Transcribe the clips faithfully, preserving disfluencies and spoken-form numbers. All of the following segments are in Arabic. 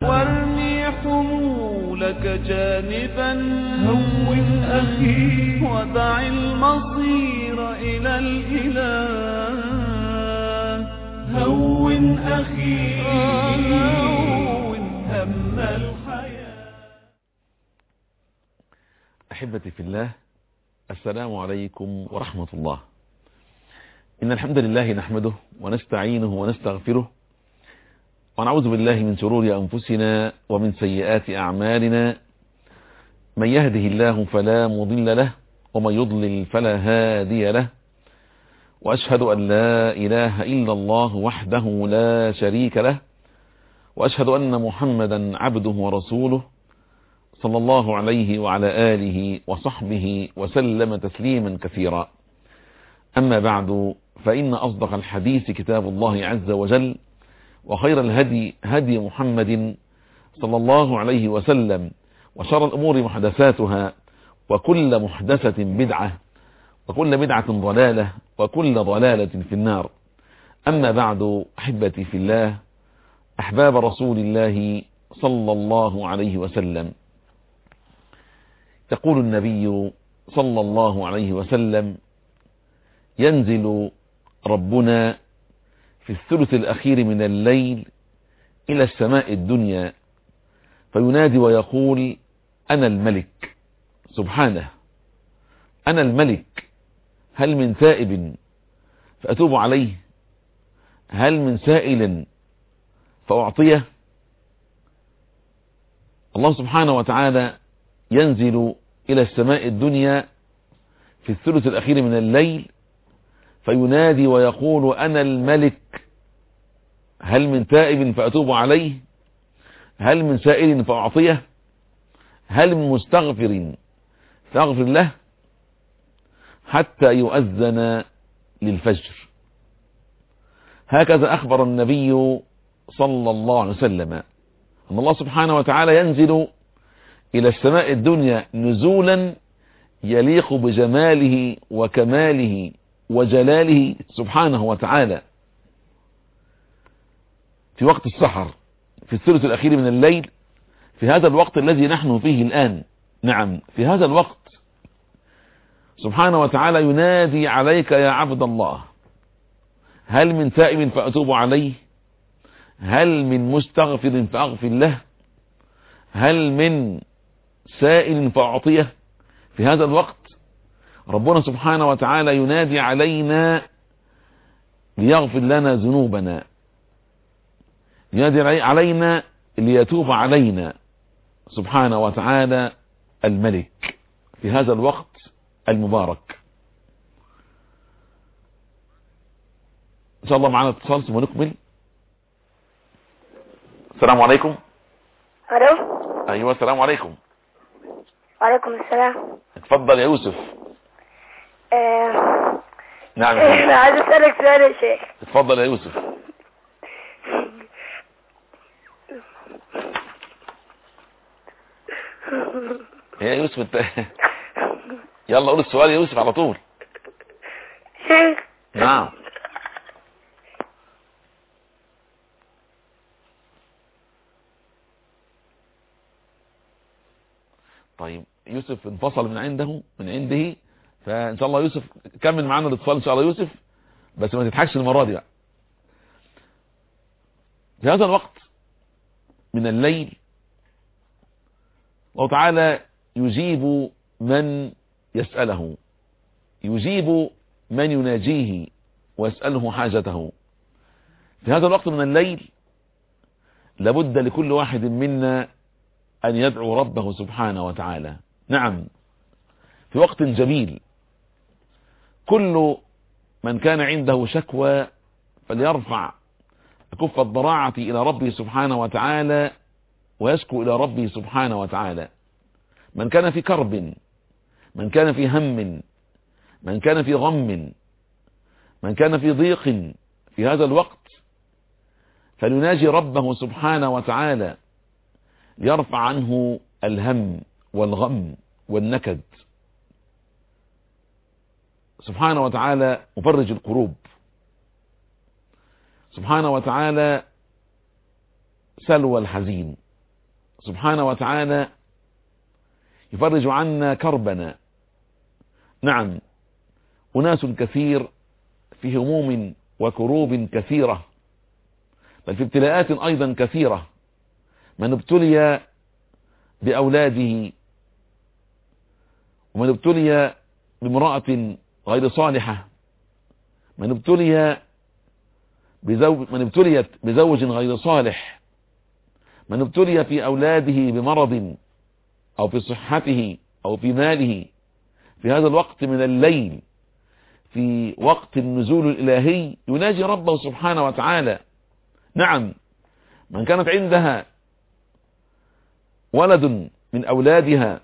وارمي حمولك جانبا، هون أخي ودع المصير إلى الإله. هون أخي هون هم الحياة. أحبتي في الله، السلام عليكم ورحمة الله. إن الحمد لله نحمده ونستعينه ونستغفره، ونعوذ بالله من شرور أنفسنا ومن سيئات أعمالنا. من يهده الله فلا مضل له، ومن يضلل فلا هادي له. وأشهد أن لا إله إلا الله وحده لا شريك له، وأشهد أن محمدا عبده ورسوله صلى الله عليه وعلى آله وصحبه وسلم تسليما كثيرا. أما بعد، فإن أصدق الحديث كتاب الله عز وجل، وخير الهدي هدي محمد صلى الله عليه وسلم، وشر الأمور محدثاتها، وكل محدثة بدعة، وكل بدعة ضلالة، وكل ضلالة في النار. أما بعد، أحبتي في الله، أحباب رسول الله صلى الله عليه وسلم، يقول النبي صلى الله عليه وسلم: ينزل ربنا في الثلث الأخير من الليل إلى السماء الدنيا، فينادي ويقول: أنا الملك. سبحانه، أنا الملك، هل من تائب فأتوب عليه؟ هل من سائل فأعطيه؟ الله سبحانه وتعالى ينزل إلى السماء الدنيا في الثلث الأخير من الليل، فينادي ويقول: أنا الملك، هل من تائب فأتوب عليه؟ هل من سائل فأعطيه؟ هل من مستغفر فأغفر له؟ حتى يؤذن للفجر. هكذا أخبر النبي صلى الله عليه وسلم أن الله سبحانه وتعالى ينزل إلى السماء الدنيا نزولا يليق بجماله وكماله وجلاله سبحانه وتعالى في وقت السحر، في الثلث الأخير من الليل، في هذا الوقت الذي نحن فيه الآن. نعم، في هذا الوقت سبحانه وتعالى ينادي عليك: يا عبد الله، هل من تائب فأتوب عليه؟ هل من مستغفر فأغفر له؟ هل من سائل فأعطيه؟ في هذا الوقت ربنا سبحانه وتعالى ينادي علينا ليغفر لنا ذنوبنا، ينادي علينا ليتوب علينا سبحانه وتعالى الملك في هذا الوقت المبارك. إن شاء الله معنا اتصال ثم نكمل. السلام عليكم. الو. ايوه، السلام عليكم. وعليكم السلام. اتفضل يا يوسف. آه... نعم. انا عايز اسالك سؤال يا شيخ. اتفضل يا يوسف. يا يوسف انت يلا قول السؤال يا يوسف على طول. شيخ. نعم. طيب، يوسف انفصل من عنده من عنده فان شاء الله يوسف كمل معانا الاتصال ان شاء الله يوسف، بس ما تضحكش المره دي بقى. في هذا الوقت من الليل الله تعالى يجيب من يسأله، يجيب من يناجيه ويسأله حاجته. في هذا الوقت من الليل لابد لكل واحد منا أن يدعو ربه سبحانه وتعالى. نعم، في وقت جميل كل من كان عنده شكوى فليرفع كف الضراعة إلى ربه سبحانه وتعالى ويشكو إلى ربه سبحانه وتعالى. من كان في كرب، من كان في هم، من كان في غم، من كان في ضيق في هذا الوقت فليناجي ربه سبحانه وتعالى ليرفع عنه الهم والغم والنكد. سبحانه وتعالى مفرج الكروب، سبحانه وتعالى سلوى الحزين، سبحانه وتعالى يفرج عنا كربنا. نعم، أناس كثير في هموم وكروب كثيرة، بل في ابتلاءات أيضا كثيرة. من ابتلي بأولاده، ومن ابتلي بامرأة غير صالحة، من ابتلي بزوج من ابتليت بزوج غير صالح، من ابتلي في أولاده بمرض أو في صحته أو في ماله، في هذا الوقت من الليل، في وقت النزول الإلهي، يناجي ربه سبحانه وتعالى. نعم، من كانت عندها ولد من أولادها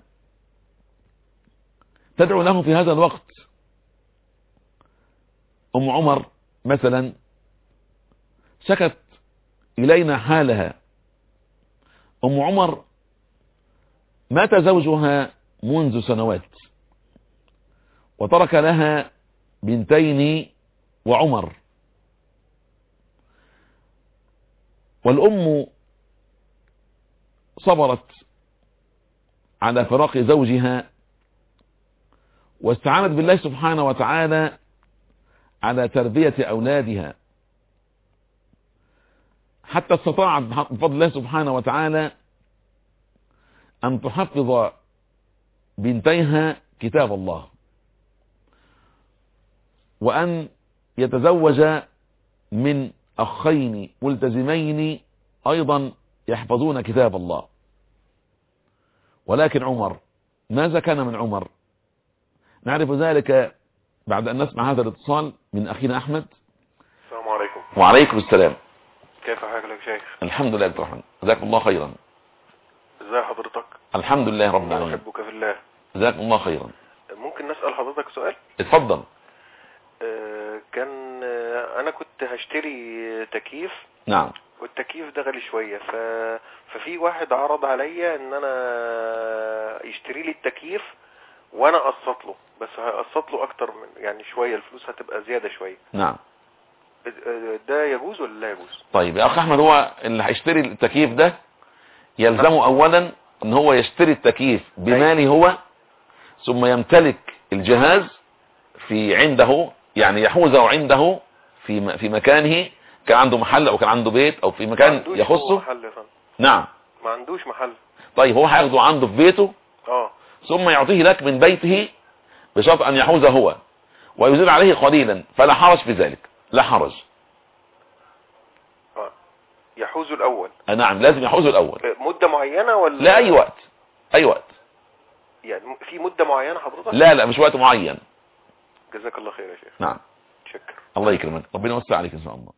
تدعو له في هذا الوقت. أم عمر مثلا شكت إلينا حالها. أم عمر مات زوجها منذ سنوات، وترك لها بنتين وعمر، والأم صبرت على فراق زوجها، واستعانت بالله سبحانه وتعالى على تربية أولادها، حتى استطاعت بفضل الله سبحانه وتعالى أن تحفظ بنتيها كتاب الله، وأن يتزوج من أخين ملتزمين أيضا يحفظون كتاب الله. ولكن عمر، ماذا كان من عمر؟ نعرف ذلك بعد أن نسمع هذا الاتصال من أخينا أحمد. السلام عليكم. وعليكم السلام. كيف حالك يا شيخ؟ الحمد لله بالرحمن، جزاكم الله خيرا. ازي حضرتك؟ الحمد لله رب العالمين. أنا أحبك في الله. جزاكم الله خيرا. ممكن نسأل حضرتك سؤال؟ اتفضل. آه كان آه أنا كنت هشتري تكييف. نعم. والتكييف ده غالي شوية، ف... ففي واحد عرض عليا ان انا يشتري لي التكييف وانا اقسط له، بس هقسط له اكتر من يعني شوية، الفلوس هتبقى زيادة شوية. نعم. ده يجوز ولا لا يجوز؟ طيب يا اخ احمد، هو اللي هيشتري التكييف ده يلزمه اولا ان هو يشتري التكييف بماله هو، ثم يمتلك الجهاز في عنده، يعني يحوزه عنده في في مكانه، كان عنده محل او كان عنده بيت او في مكان يخصه. محل فن. نعم. ما عندوش محل. طيب هو هياخده عنده في بيته، اه ثم يعطيه لك من بيته بشرط ان يحوزه هو ويزيد عليه قليلا، فلا حرج في ذلك، لا حرج. اه يحوزه الاول. آه نعم، لازم يحوزه الاول. مدة معينة ولا لا، اي وقت، اي وقت يعني، في مدة معينة حضرتك؟ لا لا، مش وقت معين. جزاك الله خير يا شيخ. نعم. شكرا. الله يكرمك، ربنا يوسع عليك ان شاء الله.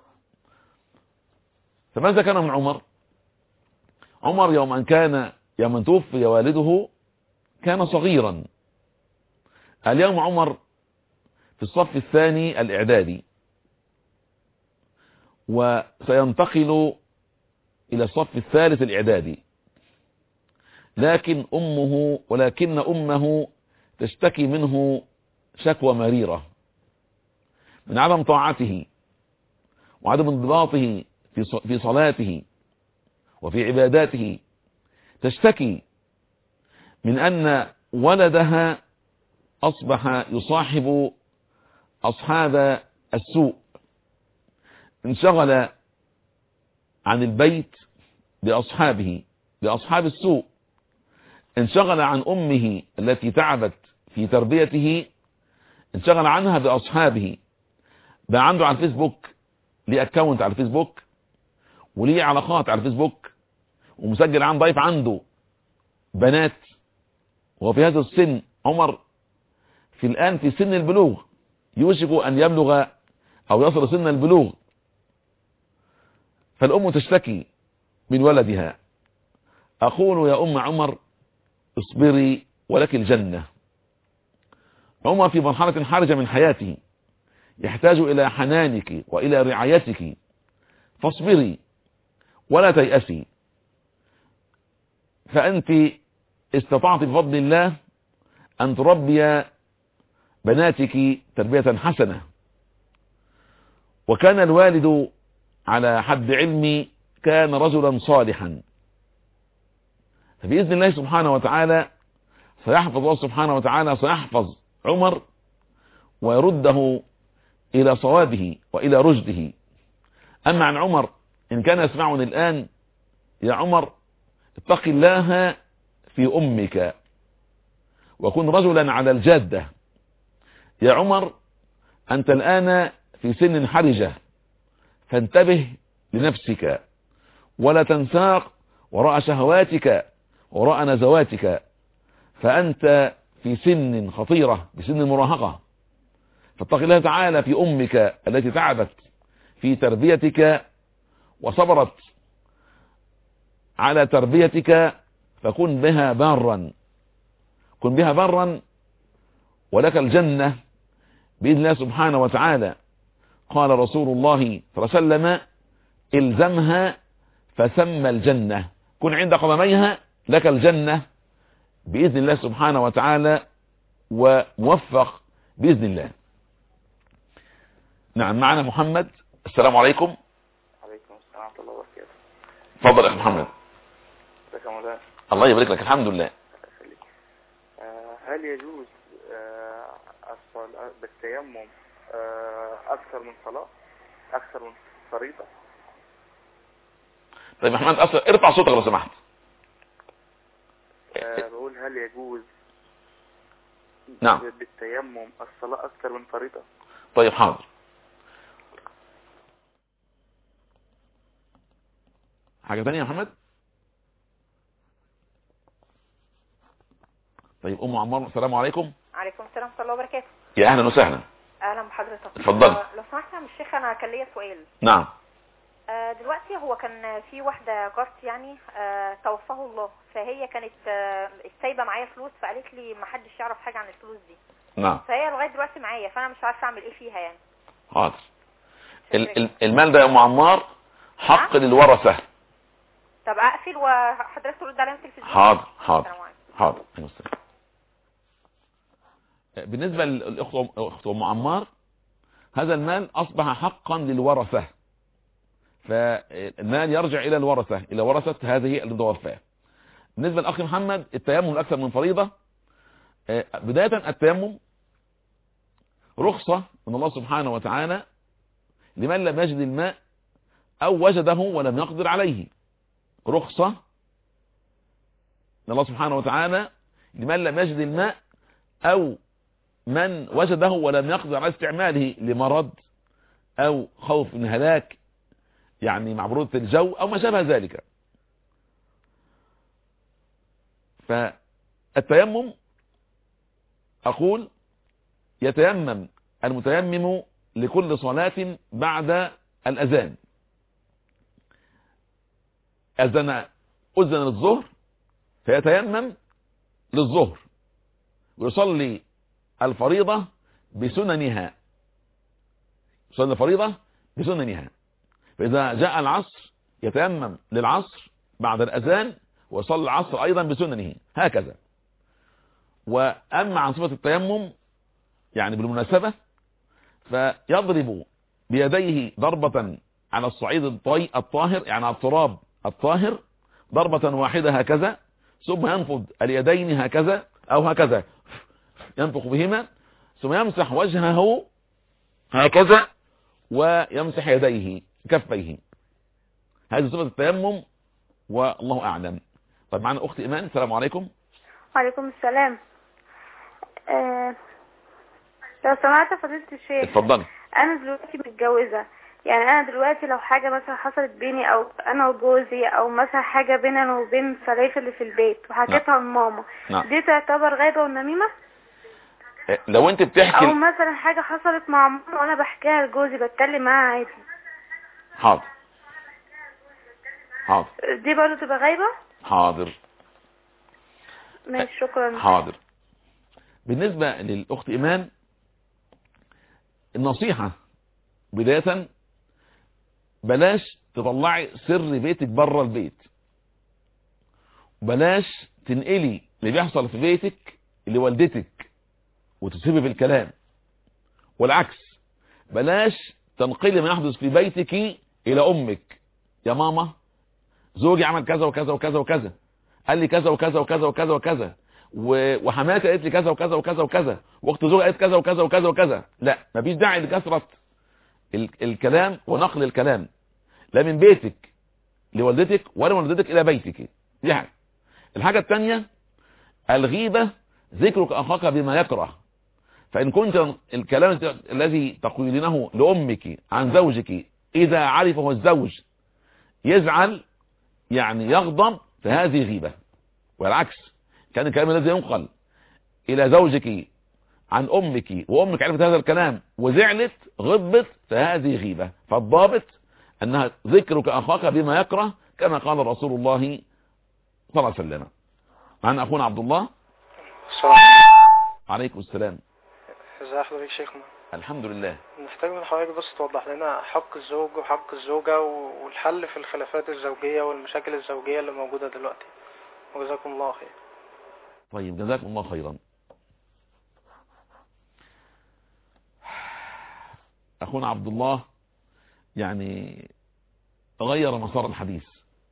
فماذا كان من عمر؟ عمر يوم أن كان يوم أن توفي والده كان صغيرا. اليوم عمر في الصف الثاني الإعدادي، وسينتقل إلى الصف الثالث الإعدادي، لكن أمه ولكن أمه تشتكي منه شكوى مريرة من عدم طاعته وعدم انضباطه في صلاته وفي عباداته. تشتكي من أن ولدها أصبح يصاحب أصحاب السوء، انشغل عن البيت بأصحابه بأصحاب السوء، انشغل عن أمه التي تعبت في تربيته، انشغل عنها بأصحابه. بقى عنده على الفيسبوك، ليه اكونت على الفيسبوك وليه علاقات على الفيسبوك، ومسجل عن ضيف عنده بنات، وفي هذا السن عمر في الآن في سن البلوغ، يوشك أن يبلغ أو يصل سن البلوغ. فالأم تشتكي من ولدها. أقول يا أم عمر اصبري ولك الجنة. عمر في مرحلة حرجة من حياته، يحتاج إلى حنانك وإلى رعايتك، فاصبري ولا تيأسي، فأنت استطعت بفضل الله أن تربي بناتك تربية حسنة. وكان الوالد على حد علمي كان رجلا صالحا، فبإذن الله سبحانه وتعالى سيحفظ الله سبحانه وتعالى سيحفظ عمر ويرده إلى صوابه وإلى رشده. أما عن عمر إن كان يسمعني الآن، يا عمر اتق الله في أمك وكن رجلا على الجادة. يا عمر أنت الآن في سن حرجة، فانتبه لنفسك ولا تنساق وراء شهواتك وراء نزواتك، فأنت في سن خطيرة بسن المراهقة، فاتق الله تعالى في أمك التي تعبت في تربيتك وصبرت على تربيتك، فكن بها بارا، كن بها بارا ولك الجنة بإذن الله سبحانه وتعالى. قال رسول الله صلى الله عليه وسلم الزمها فسم الجنة، كن عند قدميها لك الجنة بإذن الله سبحانه وتعالى وموفق بإذن الله. نعم، معنا محمد. السلام عليكم. عليكم السلام ورحمة الله وبركاته. تفضل يا محمد. ازيك يا مولانا؟ الله يبارك لك. الحمد لله. آه هل يجوز آه الصلاة بالتيمم آه أكثر من صلاة، أكثر من فريضة؟ طيب محمد أصلا ارفع صوتك لو سمحت. آه بقول هل يجوز نعم بالتيمم الصلاة أكثر من فريضة؟ طيب حاضر. حاجة تانية يا محمد؟ طيب أم عمار. السلام عليكم. عليكم السلام ورحمة الله وبركاته. يا أهلا وسهلا. أهلا بحضرتك. اتفضل. لو سمحت يا عم الشيخ، أنا كان ليا سؤال. نعم. آه دلوقتي هو كان في واحدة جارتي يعني آه توفاه الله، فهي كانت آه سايبة معايا فلوس، فقالت لي ما حدش يعرف حاجة عن الفلوس دي. نعم. فهي لغاية دلوقتي معايا، فأنا مش عارفة أعمل إيه فيها يعني. حاضر. المال ده يا أم عمار حق نعم؟ للورثة. طب أقفل وحضرتك ترد عليا في التلفزيون. حاضر حاضر السلام عليكم. حاضر. بالنسبة للأخت أم عمار، هذا المال أصبح حقا للورثة، فالمال يرجع إلى الورثة، إلى ورثة هذه المتوفاة. بالنسبة للأخ محمد، التيمم أكثر من فريضة. بداية التيمم رخصة من الله سبحانه وتعالى لمن لم يجد الماء أو وجده ولم يقدر عليه. رخصة من الله سبحانه وتعالى لمن لم يجد الماء أو من وجده ولم يقدر على استعماله لمرض أو خوف من هلاك، يعني مع برودة الجو أو ما شابه ذلك. فالتيمم أقول يتيمم المتيمم لكل صلاة بعد الأذان. أذن أذن الظهر فيتيمم للظهر ويصلي الفريضة بسننها، يصلي الفريضة بسننها. فإذا جاء العصر يتيمم للعصر بعد الأذان ويصلي العصر أيضا بسننه، هكذا. وأما عن صفة التيمم يعني بالمناسبة، فيضرب بيديه ضربة على الصعيد الطاهر، يعني على التراب الطاهر ضربة واحدة هكذا، ثم ينفض اليدين هكذا أو هكذا، ينفخ بهما، ثم يمسح وجهه هكذا ويمسح يديه كفيه. هذه صفة التيمم والله أعلم. طيب معنا أختي إيمان. السلام عليكم. وعليكم السلام. آه لو سمعت فضيلة الشيخ. اتفضلي. أنا دلوقتي متجوزة، يعني أنا دلوقتي لو حاجة مثلا حصلت بيني أو أنا وجوزي أو مثلا حاجة بيننا وبين سلايف اللي في البيت وحكيتها لماما، نعم. دي تعتبر غيبة ونميمة؟ لو انت بتحكي أو مثلا حاجة حصلت مع ماما وأنا بحكيها لجوزي بتكلم معاه عادي. حاضر حاضر. دي برضه تبقى غيبة؟ حاضر ماشي، شكرا. حاضر. بالنسبة للأخت إيمان، النصيحة بداية بلاش تطلعي سر بيتك بره البيت، بلاش تنقلي اللي بيحصل في بيتك لوالدتك وتسيبي في الكلام، والعكس بلاش تنقلي ما يحدث في بيتك إلى أمك. يا ماما زوجي عمل كذا وكذا وكذا وكذا، قال لي كذا وكذا وكذا وكذا وكذا، وحماتي قالت لي كذا وكذا وكذا وكذا، واخت زوجي قالت كذا وكذا وكذا وكذا. لا، مفيش داعي لكثرة الكلام ونقل الكلام، لا من بيتك لوالدتك ولا من والدتك الى بيتك. دي حاجة. الحاجة الثانية الغيبة ذكرك اخاك بما يكره. فان كنت الكلام الذي تقولينه لامك عن زوجك اذا عرفه الزوج يزعل يعني يغضب، فهذه غيبة. والعكس، كان الكلام الذي ينقل الى زوجك عن امك وامك عرفت هذا الكلام وزعلت غضبت، فهذه غيبة. فالضابط انها ذكرك اخاك بما يكره، كما قال رسول الله صلى الله عليه وسلم. عن اخونا عبد الله. السلام عليكم السلام. ازي حضرتك شيخنا؟ الحمد لله. نحتاج من حضرتك بس توضح لنا حق الزوج وحق الزوجة والحل في الخلافات الزوجية والمشاكل الزوجية اللي موجودة دلوقتي، وجزاكم الله خير. طيب جزاكم الله خيرا. اخونا عبد الله يعني غير مسار الحديث،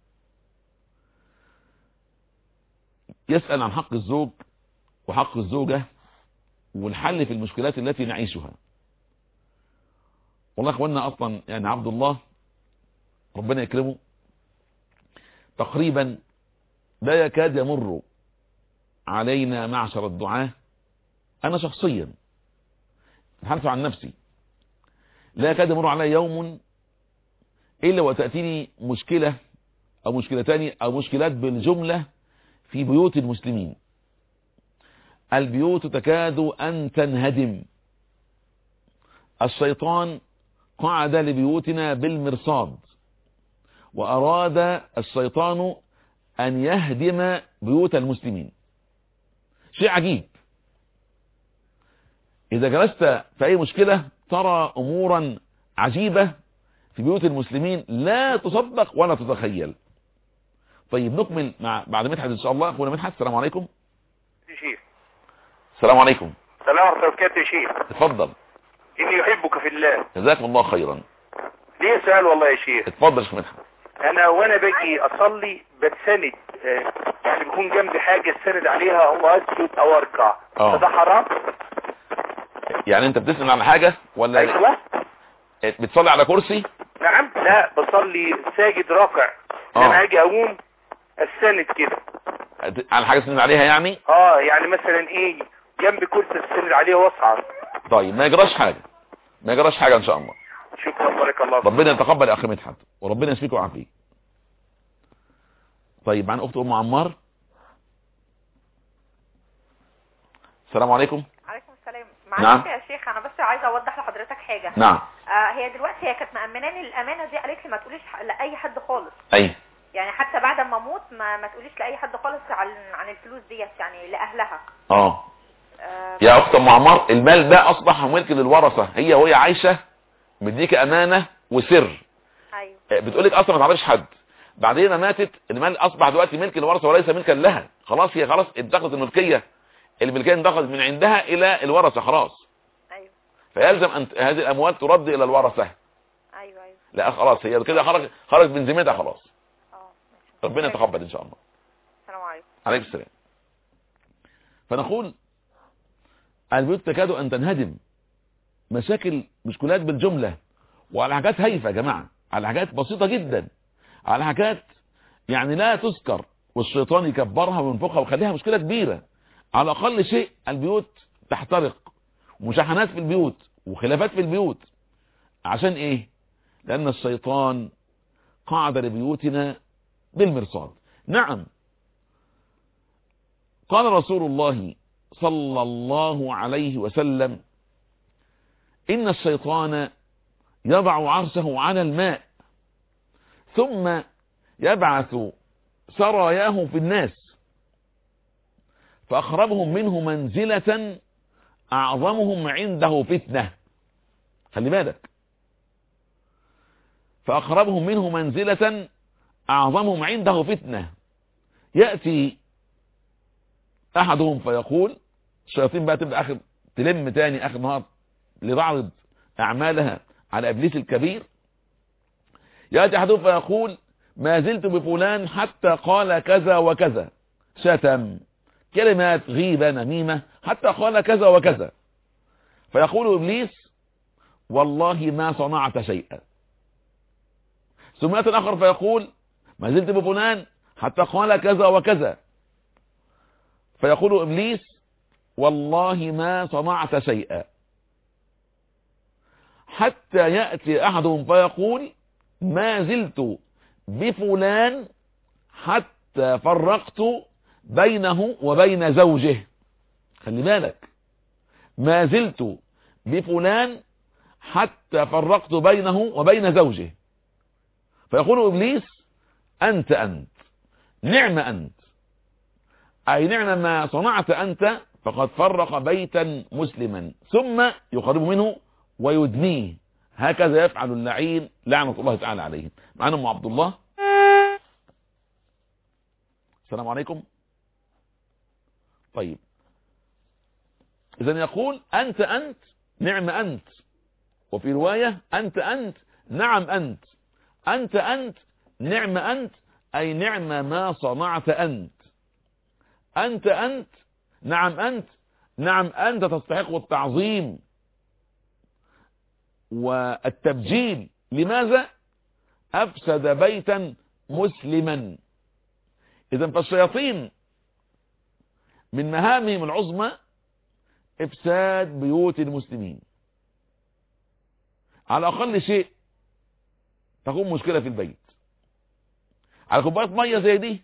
يسأل عن حق الزوج وحق الزوجة والحل في المشكلات التي نعيشها. والله اخوانا اصلا يعني عبد الله ربنا يكرمه تقريبا لا يكاد يمر علينا معشر الدعاة، انا شخصيا بحث عن نفسي لا يكاد يمر علي يوم الا وتأتيني مشكلة او مشكلتان او مشكلات بالجملة في بيوت المسلمين. البيوت تكاد ان تنهدم. الشيطان قعد لبيوتنا بالمرصاد، واراد الشيطان ان يهدم بيوت المسلمين. شيء عجيب، اذا جلست في اي مشكلة ترى امورا عجيبة في بيوت المسلمين لا تصدق ولا تتخيل. طيب نكمل مع بعد مدحت ان شاء الله. اخونا مدحت السلام عليكم. يا شيخ. السلام عليكم. السلام ورحمة الله وبركاته يا شيخ. اتفضل. اني يحبك في الله. جزاكم الله خيرا. ليه سؤال والله يا شيخ. اتفضل يا شيخ مدحت. انا وانا باجي اصلي بتسند، يعني بكون جنبي حاجة استند عليها او اسجد او اركع، فده حرام؟ يعني انت بتسند على حاجة ولا ايوه بتصلي على كرسي؟ نعم. لا بصلي ساجد راكع، انا هاجي اقوم استند كده على حاجة استند عليها يعني. اه يعني مثلا ايه جنب كرسي استند عليه واصعد. طيب ما يجراش حاجة، ما يجراش حاجة ان شاء الله. شكرا بارك الله فيك. ربنا يتقبل يا اخي مدحت وربنا يشفيك ويعافيك. طيب معنا اخت ام عمار. السلام عليكم. عليكم السلام. معلش نعم. يا شيخ انا بس عايزه اوضح لحضرتك حاجه. نعم. آه هي دلوقتي هي كانت مأمناني الامانه دي، قالت لي ما تقوليش لاي حد خالص. اي يعني حتى بعد ما اموت ما, ما تقوليش لاي حد خالص عن عن الفلوس ديت، يعني لاهلها. اه آه يا اخت ام عمار، المال ده اصبح ملك للورثه، هي وهي عايشه مديك امانه وسر. ايوه. بتقولك اصلا ما تعرفش حد، بعدين ماتت المال اصبح دلوقتي ملك للورثه وليس ملكا لها. خلاص هي خلاص انتقلت الملكيه، الملكيه انتقلت من عندها الى الورثه خلاص. ايوه. فيلزم ان هذه الاموال ترد الى الورثه. ايوه ايوه. لا خلاص هي كده خرج خرج من ذمتها خلاص. اه ربنا يتقبل ان شاء الله. السلام عليكم. عليكم السلام. فنقول البيوت تكاد ان تنهدم، مشاكل مشكلات بالجملة، وعلى حاجات هايفة يا جماعة، على حاجات بسيطة جدا، على حاجات يعني لا تذكر والشيطان يكبرها وينفخها ويخليها مشكلة كبيرة. على اقل شيء البيوت تحترق، ومشاحنات في البيوت وخلافات في البيوت. عشان ايه؟ لان الشيطان قعد لبيوتنا بالمرصاد. نعم قال رسول الله صلى الله عليه وسلم إن الشيطان يضع عرشه على الماء ثم يبعث سراياه في الناس فأقربهم منه منزلة أعظمهم عنده فتنة. خلي بالك، فأقربهم منه منزلة أعظمهم عنده فتنة. يأتي أحدهم فيقول، الشياطين بقى تبدأ آخر تلم تاني آخر نهار لبعض أعمالها على إبليس الكبير. يأتي أحدهم فيقول ما زلت بفلان حتى قال كذا وكذا، شتم، كلمات غيبة نميمة، حتى قال كذا وكذا. فيقول إبليس والله ما صنعت شيئا. ثم يأتي الآخر فيقول ما زلت بفلان حتى قال كذا وكذا. فيقول إبليس والله ما صنعت شيئا، حتى يأتي أحدهم فيقول ما زلت بفلان حتى فرقت بينه وبين زوجه. خلي بالك، ما زلت بفلان حتى فرقت بينه وبين زوجه. فيقول إبليس أنت أنت نعم أنت، أي نعم ما صنعت أنت، فقد فرق بيتا مسلما، ثم يقرب منه ويدنيه. هكذا يفعل اللعين لعنة الله تعالى عليه. معنا أم عبد الله. السلام عليكم. طيب، إذن يقول أنت أنت نعم أنت، وفي رواية أنت أنت نعم أنت. أنت أنت نعم أنت أي نعم ما صنعت أنت. أنت أنت نعم أنت، نعم أنت تستحق التعظيم والتبجيل. لماذا؟ أفسد بيتا مسلما. إذن فالشياطين من مهامهم العظمى إفساد بيوت المسلمين. على أقل شيء تكون مشكلة في البيت، على كوباية مية زي دي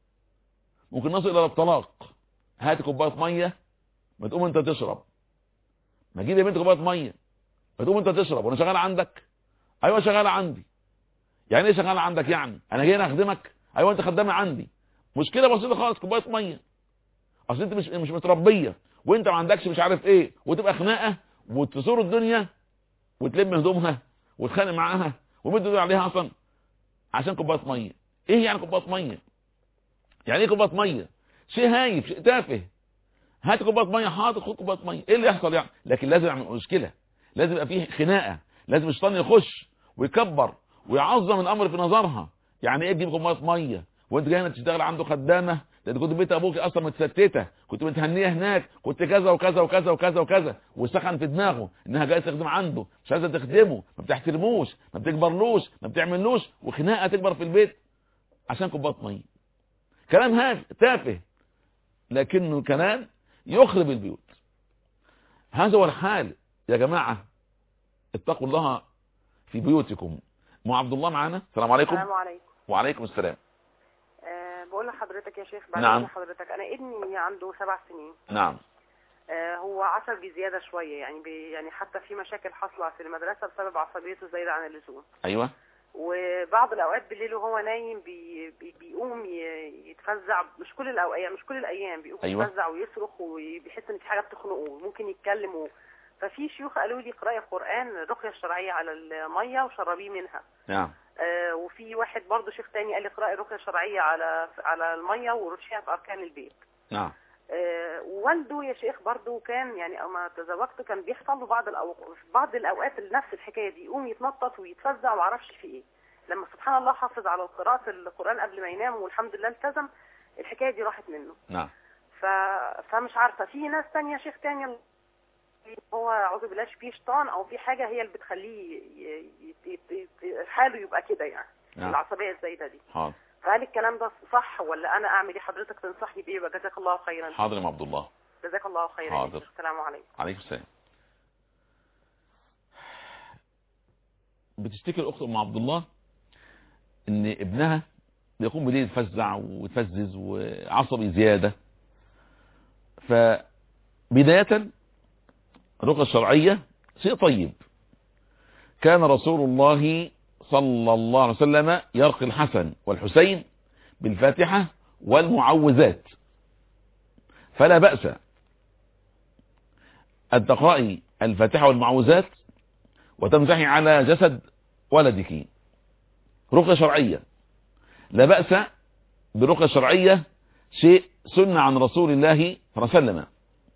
ممكن نصل إلى الطلاق. هات كوباية مية، ما تقوم أنت تشرب. ما تجيب يا بنت كوباية مية، ما تقوم أنت تشرب. وأنا شغال عندك؟ أيوة شغال عندي. يعني إيه شغال عندك؟ يعني أنا جاي أخدمك؟ أيوة أنت خدامة عندي. مشكلة بسيطة خالص، كوباية مية. أصل أنت مش مش متربية، وأنت ما عندكش مش عارف إيه، وتبقى خناقة وتثور الدنيا وتلم هدومها وتخانق معاها ومد عليها أصلا عشان كوباية مية. إيه يعني كوباية مية؟ يعني إيه كوباية مية؟ شيء هايف، شيء تافه. هات كوباية مية، حاضر خد كوباية مية. إيه اللي يحصل يعني؟ لكن لازم يعمل مشكلة، لازم يبقى فيه خناقة، لازم الشيطان يخش ويكبر ويعظم الأمر في نظرها. يعني إيه تجيب كوباية مية وأنت جاي هنا تشتغل عنده خدامة؟ ده انت كنت بيت ابوك اصلا متستته، كنت متهنيه هناك، كنت كذا وكذا وكذا وكذا وكذا، وسخن في دماغه انها جايه تخدم عنده، مش عايزه تخدمه، ما بتحترموش، ما بتكبرلوش، ما بتعملوش، وخناقه تكبر في البيت عشان كوبايه ميه. كلام هاف تافه، لكنه كلام يخرب البيوت. هذا هو الحال يا جماعه. اتقوا الله في بيوتكم. ام عبد الله معانا. السلام عليكم. السلام عليكم. وعليكم السلام. بقول لحضرتك يا شيخ بعد نعم. حضرتك انا ابني عنده سبع سنين. نعم. آه هو عصبي زياده شويه، يعني بي يعني حتى في مشاكل حاصله في المدرسه بسبب عصبيته زايده عن اللزوم. ايوه. وبعض الاوقات بالليل وهو نايم بي بي بيقوم يتفزع، مش كل الاوقات مش كل الايام بيقوم أيوة. يتفزع ويصرخ وبيحس ان في حاجه بتخنقه، ممكن يتكلم و... ففي شيوخ قالوا لي اقراي قران الرقيه الشرعيه على الميه وشربيه منها. نعم. آه وفي واحد برضه شيخ تاني قال لي اقراي الرقيه الشرعيه على على الميه ورشيها في اركان البيت. نعم. آه ووالده يا شيخ برضه كان يعني اما تزوجته كان بيحصل له بعض الاوقات بعض الاوقات نفس الحكايه دي، يقوم يتنطط ويتفزع وما اعرفش في ايه. لما سبحان الله حافظ على قراءه القران قبل ما ينام والحمد لله التزم، الحكايه دي راحت منه. نعم. ف... فمش عارفه في ناس تانية شيخ تاني هو اعوذ بالله فيه شيطان او في حاجه هي اللي بتخليه ي... ي... ي... حاله يبقى كده يعني. نعم. العصبيه الزايده دي. حاضر. فهل الكلام ده صح ولا انا اعمل ايه؟ حضرتك تنصحني بايه؟ جزاك الله خيرا. حاضر يا عبد الله. جزاك الله خيرا. حاضر. السلام عليكم. عليكم السلام. بتشتكي الاخت ام عبد الله ان ابنها بيقوم بالليل يتفزع ويتفزز وعصبي زياده. فبدايه الرقيه الشرعيه شيء طيب. كان رسول الله صلى الله عليه وسلم يرقي الحسن والحسين بالفاتحه والمعوذات، فلا باس ان تقرأي الفاتحه والمعوذات وتمسحي على جسد ولدك. رقية شرعية، لا بأس بالرقية الشرعية، شيء سنة عن رسول الله صلى الله عليه وسلم.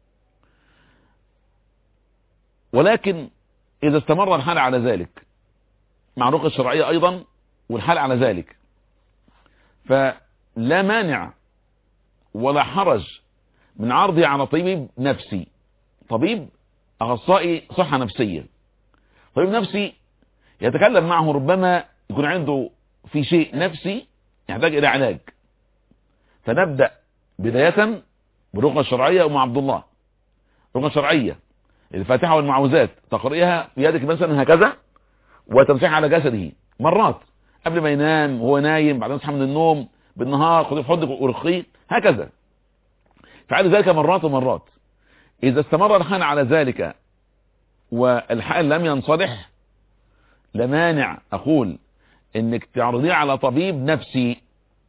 ولكن إذا استمر الحال على ذلك مع الرقية الشرعية أيضا والحال على ذلك، فلا مانع ولا حرج من عرضه على طبيب نفسي، طبيب أخصائي صحة نفسية، طبيب نفسي يتكلم معه، ربما يكون عنده في شيء نفسي يحتاج إلى علاج. فنبدأ بداية بالرقية الشرعية. أم عبد الله، رقية شرعية، الفاتحة والمعوذات تقرئها في يدك مثلا هكذا وتمسحها على جسده مرات قبل ما ينام وهو نايم، بعدين يصحى من النوم بالنهار خذيه في حضنك ورقيه هكذا. فعل ذلك مرات ومرات. إذا استمر الحال على ذلك والحال لم ينصلح، لمانع أقول إنك تعرضيه على طبيب نفسي.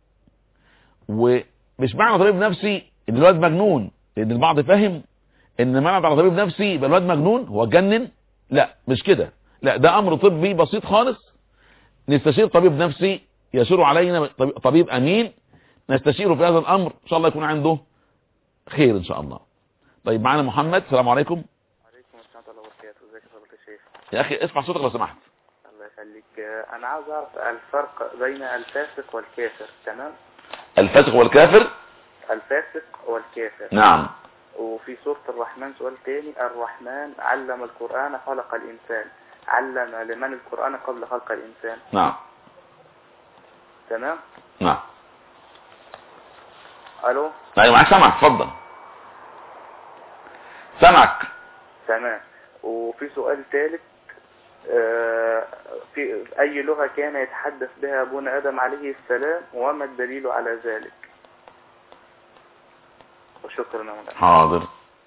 ومش معنى طبيب نفسي إن الواد مجنون، لأن البعض فهم إن معنى على طبيب نفسي يبقى الواد مجنون هو اتجنن. لا، مش كده، لا، ده أمر طبي بسيط خالص. نستشير طبيب نفسي يشير علينا، طبيب أمين نستشيره في هذا الأمر، إن شاء الله يكون عنده خير إن شاء الله. طيب معنا محمد. السلام عليكم. وعليكم السلام ورحمة الله وبركاته. ازيك يا فضيلة الشيخ؟ يا أخي اسمع صوتك لو سمحت. الله يخليك. أنا عاوز أعرف الفرق بين الفاسق والكافر. تمام. الفاسق والكافر. الفاسق والكافر. نعم. وفي سورة الرحمن سؤال تاني، الرحمن علم القرآن خلق الإنسان، علم لمن القرآن قبل خلق الإنسان. نعم. تمام. نعم. ألو. أيوة معاك، سامعك، اتفضل. سامعك. تمام. وفي سؤال ثالث، آه في أي لغة كان يتحدث بها أبونا آدم عليه السلام وما الدليل على ذلك؟ وشكرا يا مولانا. حاضر.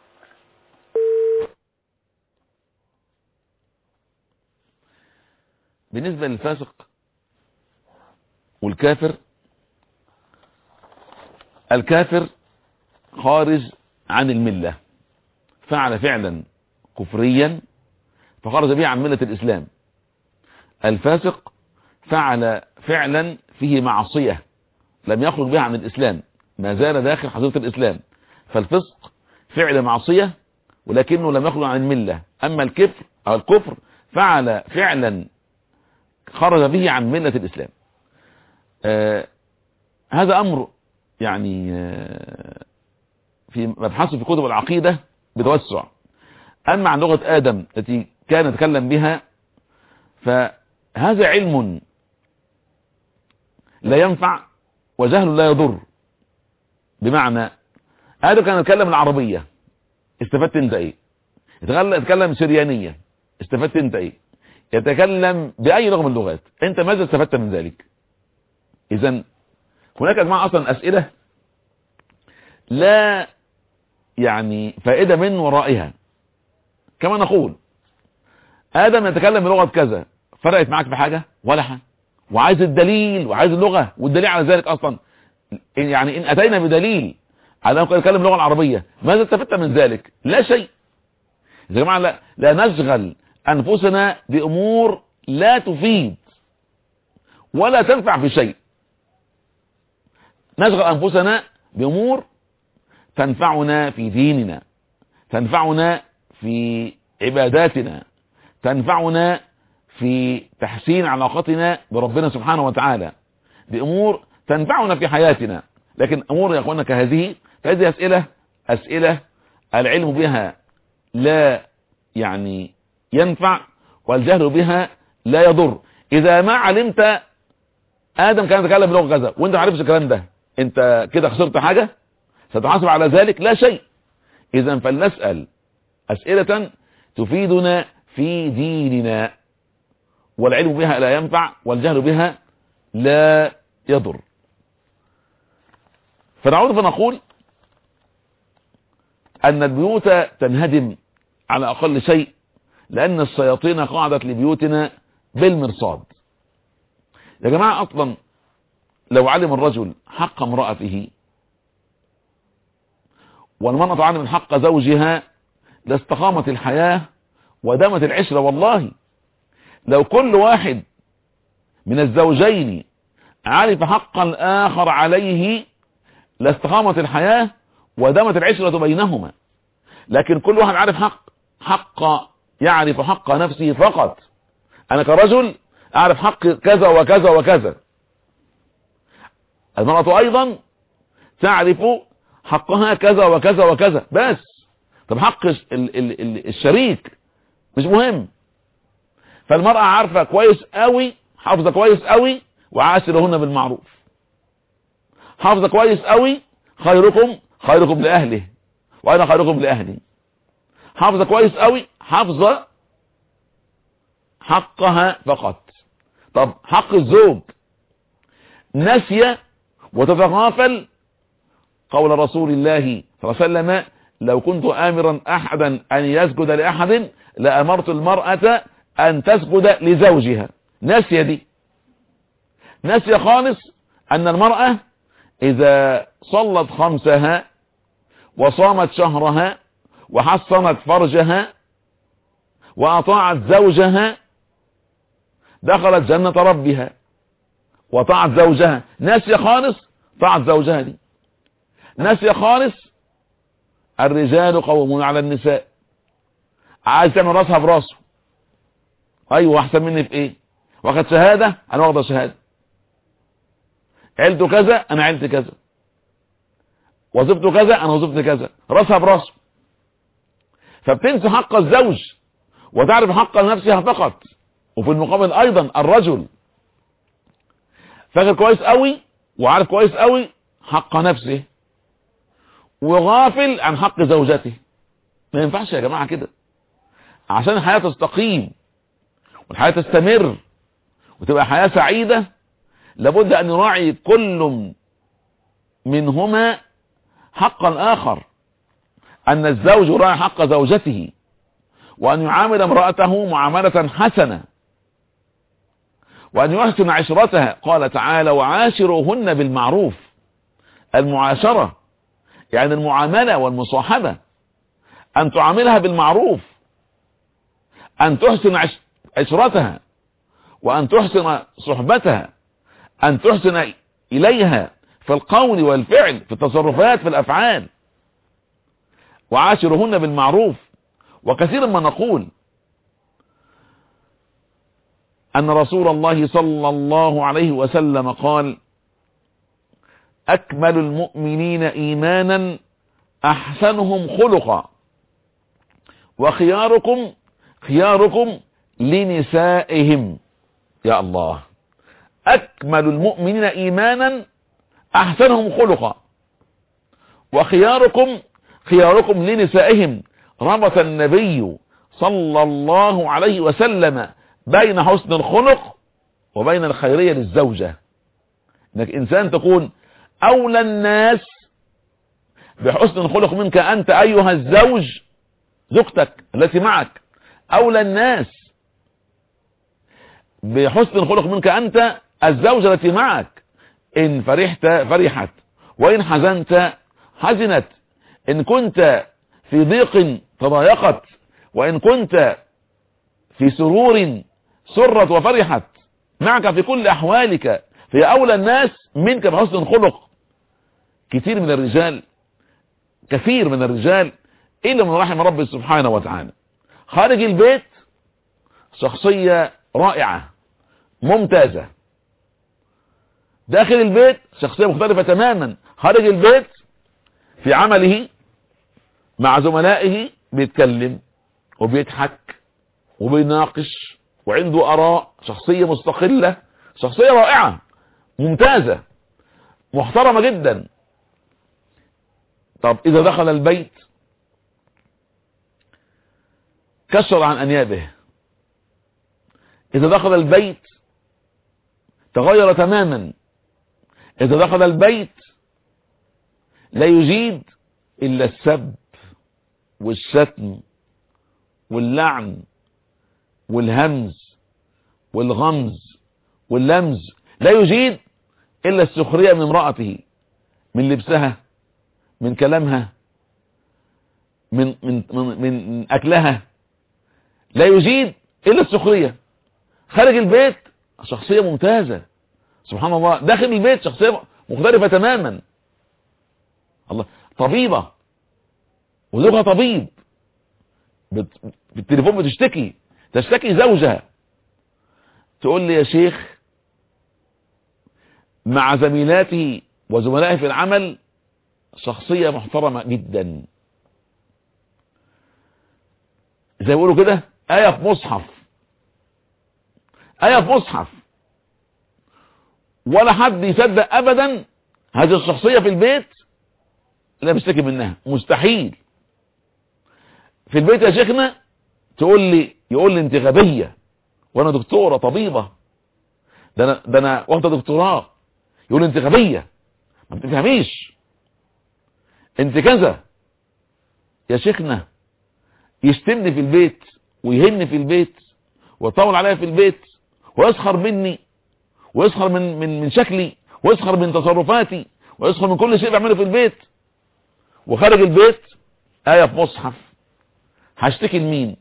بالنسبة للفاسق والكافر، الكافر خارج عن الملة، فعل فعلا كفريا فخرج به عن ملة الإسلام. الفاسق فعل فعلا فيه معصية لم يخرج بها عن الإسلام، ما زال داخل حظيرة الإسلام. فالفسق فعل معصية ولكنه لم يخرج عن الملة. أما الكفر أو الكفر فعل فعلا خرج به عن ملة الإسلام. آه هذا أمر يعني آه في مبحثه في كتب العقيدة بتوسع. أما عن لغة آدم التي كان يتكلم بها، فهذا علم لا ينفع وجهل لا يضر. بمعنى آدم كان يتكلم العربية، استفدت انت ايه؟ يتكلم سريانية، استفدت انت ايه؟ يتكلم بأي لغة من اللغات، انت ماذا استفدت من ذلك؟ اذا هناك اجماع اصلا اسئلة لا يعني فائدة من ورائها. كما نقول آدم يتكلم بلغة كذا، فرقت معك بحاجة ولا حاجة؟ وعايز الدليل وعايز اللغة والدليل على ذلك اصلا. يعني ان اتينا بدليل على انه يتكلم اللغة العربية، ماذا استفدت من ذلك؟ لا شيء. يا جماعة لا, لا نشغل انفسنا بامور لا تفيد ولا تنفع في شيء. نشغل انفسنا بامور تنفعنا في ديننا، تنفعنا في عباداتنا، تنفعنا في تحسين علاقتنا بربنا سبحانه وتعالى، بامور تنفعنا في حياتنا. لكن امور يا اخوانا كهذه، هذه اسئله اسئله العلم بها لا يعني ينفع والجهل بها لا يضر. اذا ما علمت ادم كان يتكلم بلغه كذا وانت ما عرفتش الكلام ده، انت كده خسرت حاجه؟ ستحاسب على ذلك؟ لا شيء. اذا فلنسال اسئله تفيدنا في ديننا، والعلم بها لا ينفع والجهل بها لا يضر. فنعود فنقول أن البيوت تنهدم على أقل شيء لأن الشياطين قعدت لبيوتنا بالمرصاد. يا جماعة أصلا لو علم الرجل حق امرأته والمرأة تعلم من حق زوجها لاستقامت الحياة ودامت العشرة. والله لو كل واحد من الزوجين عرف حق الآخر عليه لاستقامت الحياة ودامت العشرة بينهما. لكن كل واحد عارف حق حق يعرف حق نفسه فقط. أنا كرجل أعرف حق كذا وكذا وكذا. المرأة أيضا تعرف حقها كذا وكذا وكذا بس. طب حق ال ال ال الشريك مش مهم. فالمرأة عارفة كويس قوي، حافظة كويس قوي، وعاشرهن بالمعروف. حافظة كويس قوي خيركم خيركم لأهله وأنا خيركم لأهلي. حافظة كويس قوي، حافظة حقها فقط. طب حق الزوج نسي وتتغافل، قول رسول الله صلى الله عليه وسلم: لو كنت آمرا أحدا أن يسجد لأحد لأمرت المرأة أن تسجد لزوجها. نسي دي، نسي خالص أن المرأة إذا صلت خمسها وصامت شهرها وحصنت فرجها وأطاعت زوجها دخلت جنة ربها وطاعت زوجها. نسي خالص طاعت زوجها دي. نسي خالص الرجال قوامون على النساء. عايز تعمل راسها براسه. ايوه احسن مني في ايه؟ واخد شهاده انا واخده شهاده. عيلته كذا انا عيلتي كذا. وظيفته كذا انا وظيفتي كذا. راسها براسه. فبتنسى حق الزوج وتعرف حق نفسها فقط. وفي المقابل ايضا الرجل فاكر كويس قوي وعارف كويس قوي حق نفسه وغافل عن حق زوجته. ما ينفعش يا جماعة كده. عشان الحياة تستقيم والحياة تستمر وتبقى حياة سعيدة لابد ان يراعي كل منهما حق الآخر. ان الزوج يراعي حق زوجته وان يعامل امرأته معاملة حسنة وان يحسن عشرتها. قال تعالى: وعاشروهن بالمعروف. المعاشرة يعني المعاملة والمصاحبة، ان تعاملها بالمعروف، ان تحسن عشرتها وان تحسن صحبتها، ان تحسن اليها في القول والفعل، في التصرفات، في الافعال. وعاشرهن بالمعروف. وكثيرا ما نقول ان رسول الله صلى الله عليه وسلم قال: اكمل المؤمنين ايمانا احسنهم خلقا وخياركم خياركم لنسائهم. يا الله، اكمل المؤمنين ايمانا احسنهم خلقا وخياركم خياركم لنسائهم. ربط النبي صلى الله عليه وسلم بين حسن الخلق وبين الخيرية للزوجة. انك انسان تكون اولى الناس بحسن الخلق منك انت ايها الزوج، زوجتك التي معك اولى الناس بحسن الخلق منك انت الزوجة التي معك. ان فرحت فرحت وان حزنت حزنت، ان كنت في ضيق تضايقت وان كنت في سرور سرت وفرحت معك في كل احوالك. في اولى الناس منك بحسن الخلق. كثير من الرجال كثير من الرجال الا من رحم ربي سبحانه وتعالى خارج البيت شخصية رائعة ممتازة، داخل البيت شخصية مختلفة تماما. خارج البيت في عمله مع زملائه بيتكلم وبيضحك وبيناقش وعنده آراء. شخصية مستقلة، شخصية رائعة ممتازة محترمة جدا. طب إذا دخل البيت كشر عن أنيابه. إذا دخل البيت تغير تماما. إذا دخل البيت لا يجيد إلا السب والشتم واللعن والهمز والغمز واللمز. لا يجيد إلا السخرية من امرأته، من لبسها، من كلامها، من, من, من, من أكلها. لا يجيد إلا السخرية. خارج البيت شخصية ممتازة سبحان الله. داخل البيت شخصية مختلفة تماما. الله، طبيبة وزوجها طبيب، بالتليفون بتشتكي تشتكي زوجها، تقول لي يا شيخ مع زميلاتي وزملائي في العمل شخصية محترمة جدا، زي ما بيقولوا كده آية في مصحف، آية في مصحف، ولا حد يصدق أبدا هذه الشخصية في البيت لا بيشتكي منها، مستحيل. في البيت يا شيخنا تقول لي يقول لي انت غبية وانا دكتورة طبيبة، ده انا ده انا واخده دكتوراه، يقول لي انت غبية ما بتفهميش انت كذا. يا شيخنا يشتمني في البيت ويهني في البيت ويطول عليا في البيت ويسخر مني ويسخر من من من شكلي ويسخر من تصرفاتي ويسخر من كل شيء بعمله في البيت، وخارج البيت آية في مصحف. هشتكي لمين؟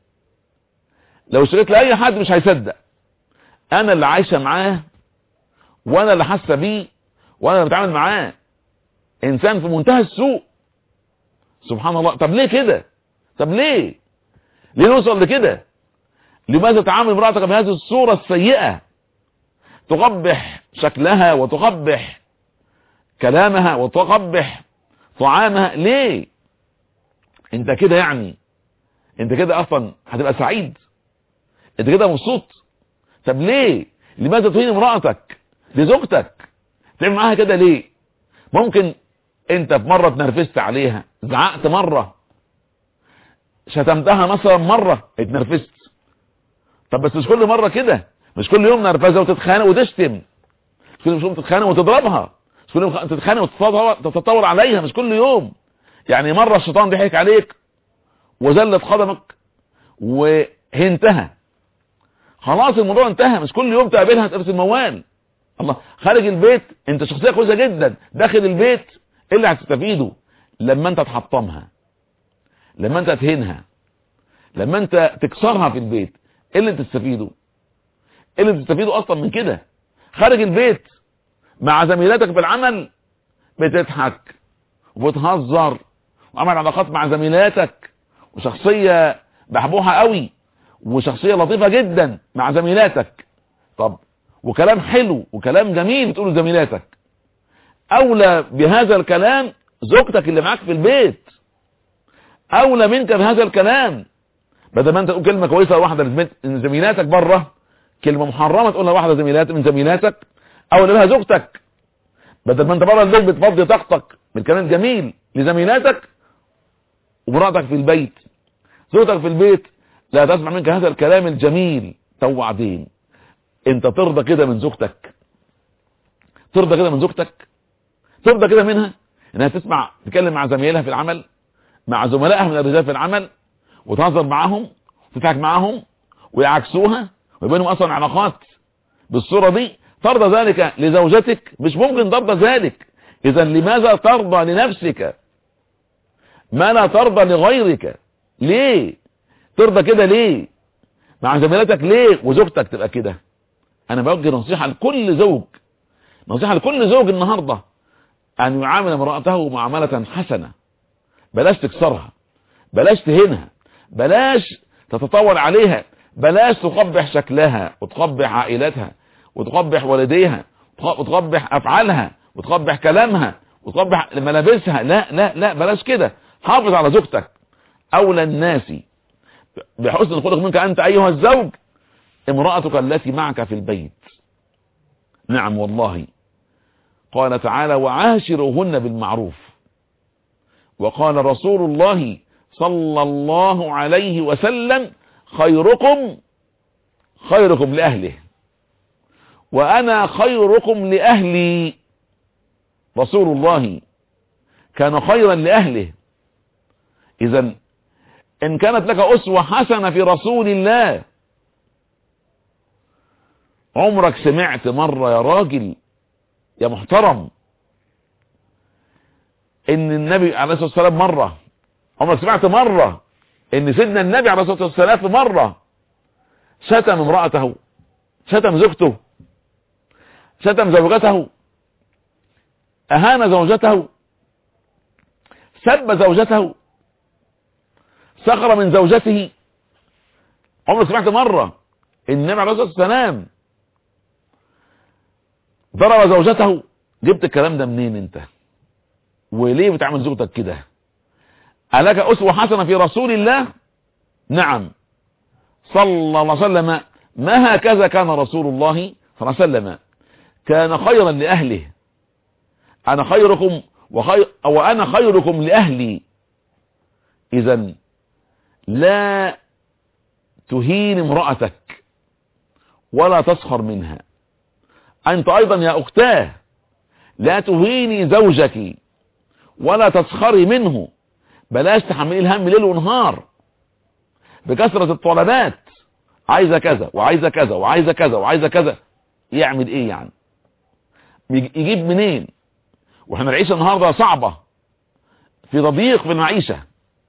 لو اشتكيت لأي حد مش هيصدق. انا اللي عايشة معاه وانا اللي حاسة بيه وانا اللي بتعامل معاه، انسان في منتهى السوء. سبحان الله. طب ليه كده؟ طب ليه ليه نوصل لكده؟ لماذا تعامل امرأتك بهذه الصورة السيئة، تقبح شكلها وتقبح كلامها وتقبح طعامها؟ ليه؟ انت كده يعني انت كده اصلا هتبقى سعيد، انت كده مبسوط. طب ليه؟ لماذا تهين امرأتك لزوجتك؟ تعمل معاها كده ليه؟ ممكن انت في مرة اتنرفزت عليها، زعقت مرة، شتمتها مثلا مرة، اتنرفزت. طب بس مش كل مرة كده، مش كل يوم نرفزة وتتخانق وتشتم، مش كل يوم تتخانق وتضربها، مش كل يوم تتخانق وتتطور عليها، مش كل يوم. يعني مرة الشيطان ضحك عليك وزلت قدمك وهنتها، خلاص الموضوع انتهى. مش كل يوم تقابلها تقابل الموال. الله. خارج البيت انت شخصية كويسة جدا، داخل البيت ايه اللي هتستفيده؟ لما انت تحطمها، لما انت تهينها، لما انت تكسرها في البيت، ايه اللي تستفيده؟ ايه اللي تستفيده اصلا من كده؟ خارج البيت مع زميلاتك في العمل بتضحك وبتهزر وعمل علاقات مع زميلاتك، وشخصية بحبوها قوي وشخصية لطيفة جدا مع زميلاتك. طب وكلام حلو وكلام جميل بتقوله لزميلاتك. اولى بهذا الكلام زوجتك اللي معاك في البيت، اولى منك بهذا الكلام. بدل ما انت تقول كلمة كويسة واحدة من زميلاتك بره، كلمة محرمة تقولها واحدة زميلات من زميلاتك، اولى بها زوجتك. بدل ما انت بره البيت بتفضي طاقتك بالكلام الجميل لزميلاتك، ومراتك في البيت، زوجتك في البيت لا تسمع منك هذا الكلام الجميل. توعدين انت ترضى كده من زوجتك؟ ترضى كده من زوجتك؟ ترضى كده منها انها تسمع تتكلم مع زميلها في العمل، مع زملائها من الرجال في العمل، وتهزر معاهم وتضحك معاهم ويعكسوها ويبينهم اصلا علاقات بالصورة دي؟ ترضى ذلك لزوجتك؟ مش ممكن ترضى ذلك. اذا لماذا ترضى لنفسك ما لا ترضى لغيرك؟ ليه ترضى كده؟ ليه مع زميلاتك؟ ليه وزوجتك تبقى كده؟ انا بوجه نصيحة لكل زوج، نصيحة لكل زوج النهاردة، ان يعامل امرأته معاملة حسنة. بلاش تكسرها، بلاش تهينها، بلاش تتطور عليها، بلاش تقبح شكلها وتقبح عائلتها وتقبح والديها وتقبح افعالها وتقبح كلامها وتقبح ملابسها. لا لا لا، بلاش كده. حافظ على زوجتك. اولى الناس بحسن خلق منك انت ايها الزوج امرأتك التي معك في البيت. نعم والله. قال تعالى وعاشروهن بالمعروف. وقال رسول الله صلى الله عليه وسلم خيركم خيركم لأهله وأنا خيركم لأهلي. رسول الله كان خيرا لأهله. إذن إن كانت لك أسوة حسنة في رسول الله، عمرك سمعت مرة يا راجل يا محترم ان النبي عليه الصلاة والسلام مرة، عمرك سمعت مرة ان سيدنا النبي عليه الصلاة والسلام في مرة شتم امرأته، شتم زوجته، شتم زوجته، اهان زوجته، سب زوجته، سخر من زوجته؟ عمرك سمعت مرة ان النبي عليه الصلاة والسلام ضرب زوجته؟ جبت الكلام ده منين انت؟ وليه بتعمل زوجتك كده؟ ألك أسوة حسنة في رسول الله؟ نعم، صلى الله عليه وسلم ما هكذا كان رسول الله صلى الله عليه وسلم، كان خيرا لأهله. أنا خيركم وخير أو أنا خيركم لأهلي. إذن لا تهين امرأتك ولا تسخر منها. أنت أيضا يا أختاه لا تهيني زوجك ولا تسخري منه. بلاش تحملي الهم ليل ونهار بكثرة الطلبات، عايزة كذا وعايزة كذا وعايزة كذا وعايزة كذا. يعمل ايه يعني؟ يجيب منين؟ واحنا العيشة النهاردة صعبة، في تضييق في المعيشة،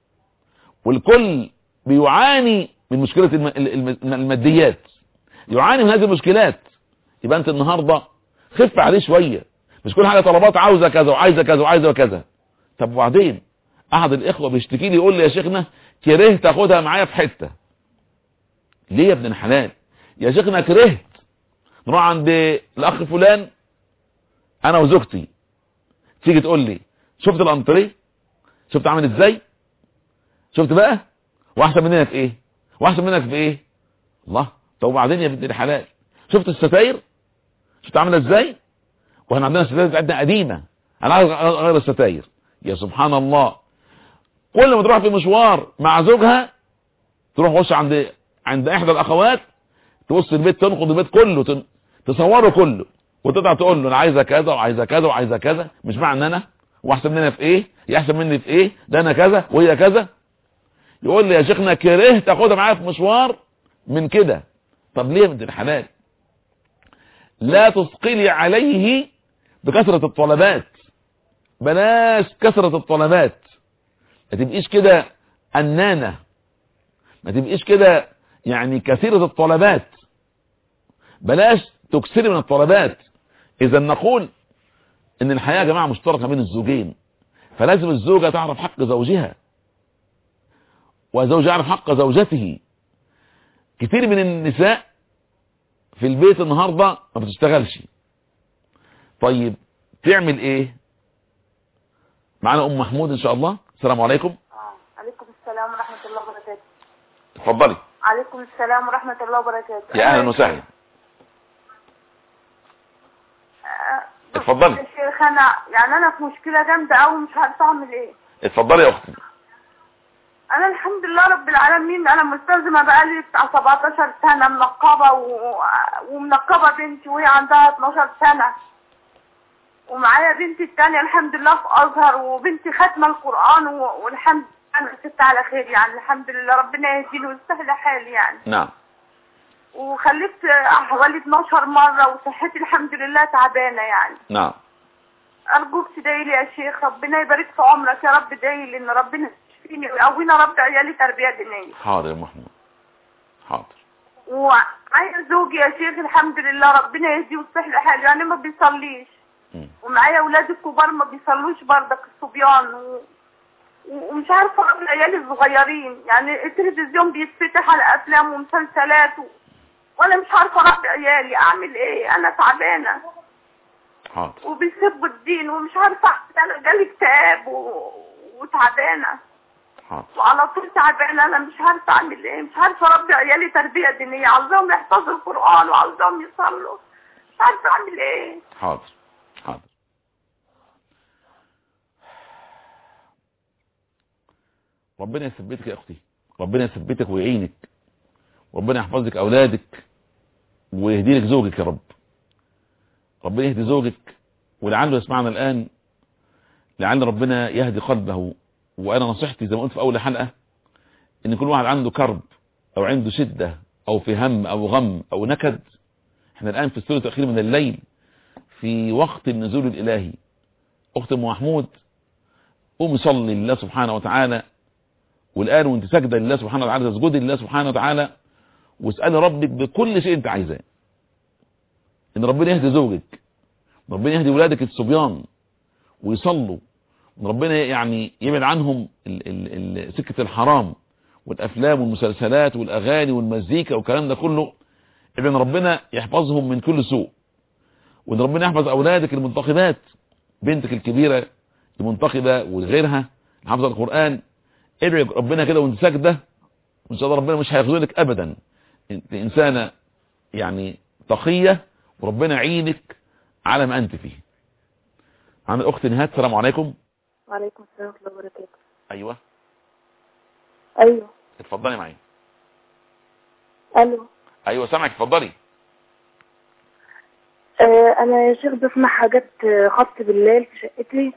والكل بيعاني من مشكلة الماديات، يعاني من هذه المشكلات. يبقى انت النهاردة خف عليه شوية، مش كل حاجة طلبات عاوزة كذا وعايزة كذا وعايزة كذا. طب وبعدين احد الاخوة بيشتكي لي يقول لي يا شيخنا كرهت تاخدها معايا في حتة. ليه يا ابن الحلال؟ يا شيخنا كرهت نروح عند الاخ فلان انا وزوجتي، تيجي تقول لي شفت الانطريه؟ شفت عامل ازاي؟ شفت بقى؟ واحسن مننا في ايه؟ واحسن منك في ايه؟ الله. طب وبعدين يا ابن الحلال شفت الستاير؟ شفت عامله ازاي؟ واحنا عندنا الستاير بتاعتنا قديمه، انا عايز اغير الستاير. يا سبحان الله، كل ما تروح في مشوار مع زوجها تروح وش عند عند احدى الاخوات، تبص البيت تنقض البيت كله، تن... تصوره كله، وتطلع تقول له انا عايزه كذا وعايزه كذا وعايزه كذا. مش معنى انا واحسن مننا في ايه؟ يحسن مني في ايه؟ ده انا كذا وهي كذا. يقول لي يا شيخنا كرهت تاخدها معايا في مشوار من كده. طب ليه يا بنت الحلال؟ لا تثقلي عليه بكثرة الطلبات. بلاش كثرة الطلبات، ما تبقيش كده أنانة، ما تبقيش كده يعني كثيرة الطلبات. بلاش تكثري من الطلبات. إذا نقول إن الحياة يا جماعة مشتركة بين الزوجين، فلازم الزوجة تعرف حق زوجها والزوج يعرف حق زوجته. كتير من النساء في البيت النهاردة ما بتشتغلش. طيب تعمل ايه؟ معنا ام محمود ان شاء الله. السلام عليكم. عليكم السلام ورحمة الله وبركاته. اتفضلي. عليكم السلام ورحمة الله وبركاته. يا اهلا وسهلا. اتفضلي. يا شيخ انا يعني انا في مشكلة جامدة قوي مش عارفة اعمل ايه. اتفضلي يا اختي. انا الحمد لله رب العالمين انا ملتزمة بقالي بتاع سبعتاشر سنة منقبة و... ومنقبة بنتي وهي عندها اتناشر سنة، ومعايا بنتي الثانية الحمد لله في ازهر، وبنتي ختمة القرآن و... والحمد لله انا كنت على خير يعني الحمد لله، ربنا يهديني ويسهل حالي يعني. نعم. وخلفت حوالي اتناشر مرة وصحتي الحمد لله تعبانة يعني. نعم. ارجوك تدعيلي يا شيخ، ربنا يبارك في عمرك يا رب، ادعيلي ان ربنا يشفيني ويقوينا رب عيالي تربية دينية. حاضر يا محمود، حاضر. ومعايا زوجي يا شيخ الحمد لله ربنا يهديه ويصلح حاله يعني ما بيصليش، ومعايا اولاد الكبار ما بيصلوش برضك الصبيان، و... ومش عارفه اربي عيالي الصغيرين يعني التلفزيون بيتفتح على افلام ومسلسلات و... وانا مش عارفه اربي عيالي، اعمل ايه؟ انا تعبانه. حاضر. وبيسبوا الدين ومش عارفه انا جالي اكتئاب و... وتعبانه. حاضر. وعلى طول تعبانه، انا مش عارفه اعمل ايه، مش عارفه اربي عيالي تربيه دينيه، عاوزاهم يحفظوا القران وعاوزاهم يصلوا، مش عارفه اعمل ايه. حاضر حاضر. ربنا يثبتك يا اختي، ربنا يثبتك ويعينك، ربنا يحفظ لك اولادك ويهدي لك زوجك يا رب. ربنا يهدي زوجك، ولعله يسمعنا الان، لعل ربنا يهدي قلبه. وانا نصيحتي زي ما قلت في اول حلقة ان كل واحد عنده كرب او عنده شدة او في هم او غم او نكد، احنا الان في الثلث الاخير من الليل في وقت النزول الالهي. اخت ام محمود قوم صلي لله سبحانه وتعالى، والان وانت ساجده لله سبحانه وتعالى تسجدي لله سبحانه وتعالى واسالي ربك بكل شيء انت عايزاه ان ربنا يهدي زوجك، ربنا يهدي ولادك الصبيان ويصلوا، ربنا يعني يبعد عنهم ال ال ال سكة الحرام والافلام والمسلسلات والاغاني والمزيكا والكلام ده كله، ان ربنا يحفظهم من كل سوء، وان ربنا يحفظ اولادك المنتخبات، بنتك الكبيرة المنتقبة وغيرها حافظ القرآن، ادعي ربنا كده وانت ساجده، وان شاء الله ربنا مش هيخذلك ابدا. انت انسانة يعني تقية، وربنا يعينك على ما انت فيه. عن الاخت نهاد. السلام عليكم. وعليكم السلام ورحمة الله وبركاته. ايوه ايوه اتفضلي معي. الو. ايوه سامعك، اتفضلي. آه انا يا شيخ بسمع حاجات خبط بالليل في شقتي.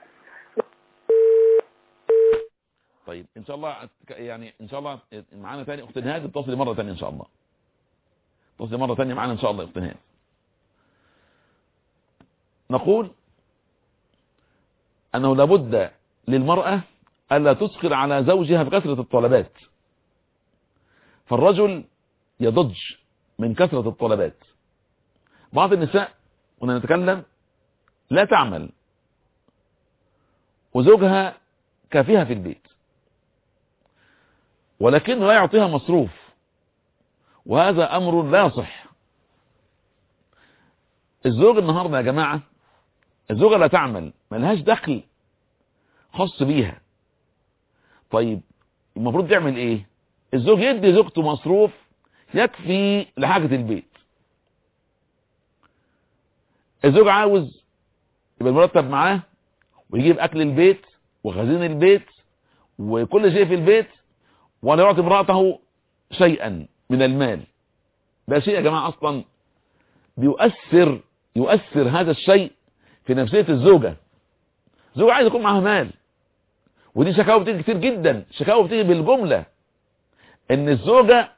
طيب ان شاء الله يعني ان شاء الله معانا تاني اخت نهاد، اتصلي مره تانية ان شاء الله، اتصلي مره تانية معانا ان شاء الله يا اخت نهاد. نقول انه لابد للمرأة الا تسخر على زوجها بكثرة الطلبات، فالرجل يضج من كثرة الطلبات. بعض النساء كنا نتكلم لا تعمل وزوجها كافيها في البيت، ولكن لا يعطيها مصروف، وهذا امر لا يصح. الزوج النهارده يا جماعة، الزوجة لا تعمل، ملهاش دخل خاص بيها. طيب المفروض تعمل ايه؟ الزوج يدي زوجته مصروف يكفي لحاجة البيت. الزوج عاوز يبقى المرتب معاه ويجيب اكل البيت وخزين البيت وكل شيء في البيت، ولا يعطي امرأته شيئا من المال. ده شيء يا جماعة اصلا بيؤثر يؤثر هذا الشيء في نفسية الزوجة. الزوجة عايز يكون معها مال، ودي شكاوى بتيجي كتير جدا، شكاوى بتيجي بالجملة ان الزوجة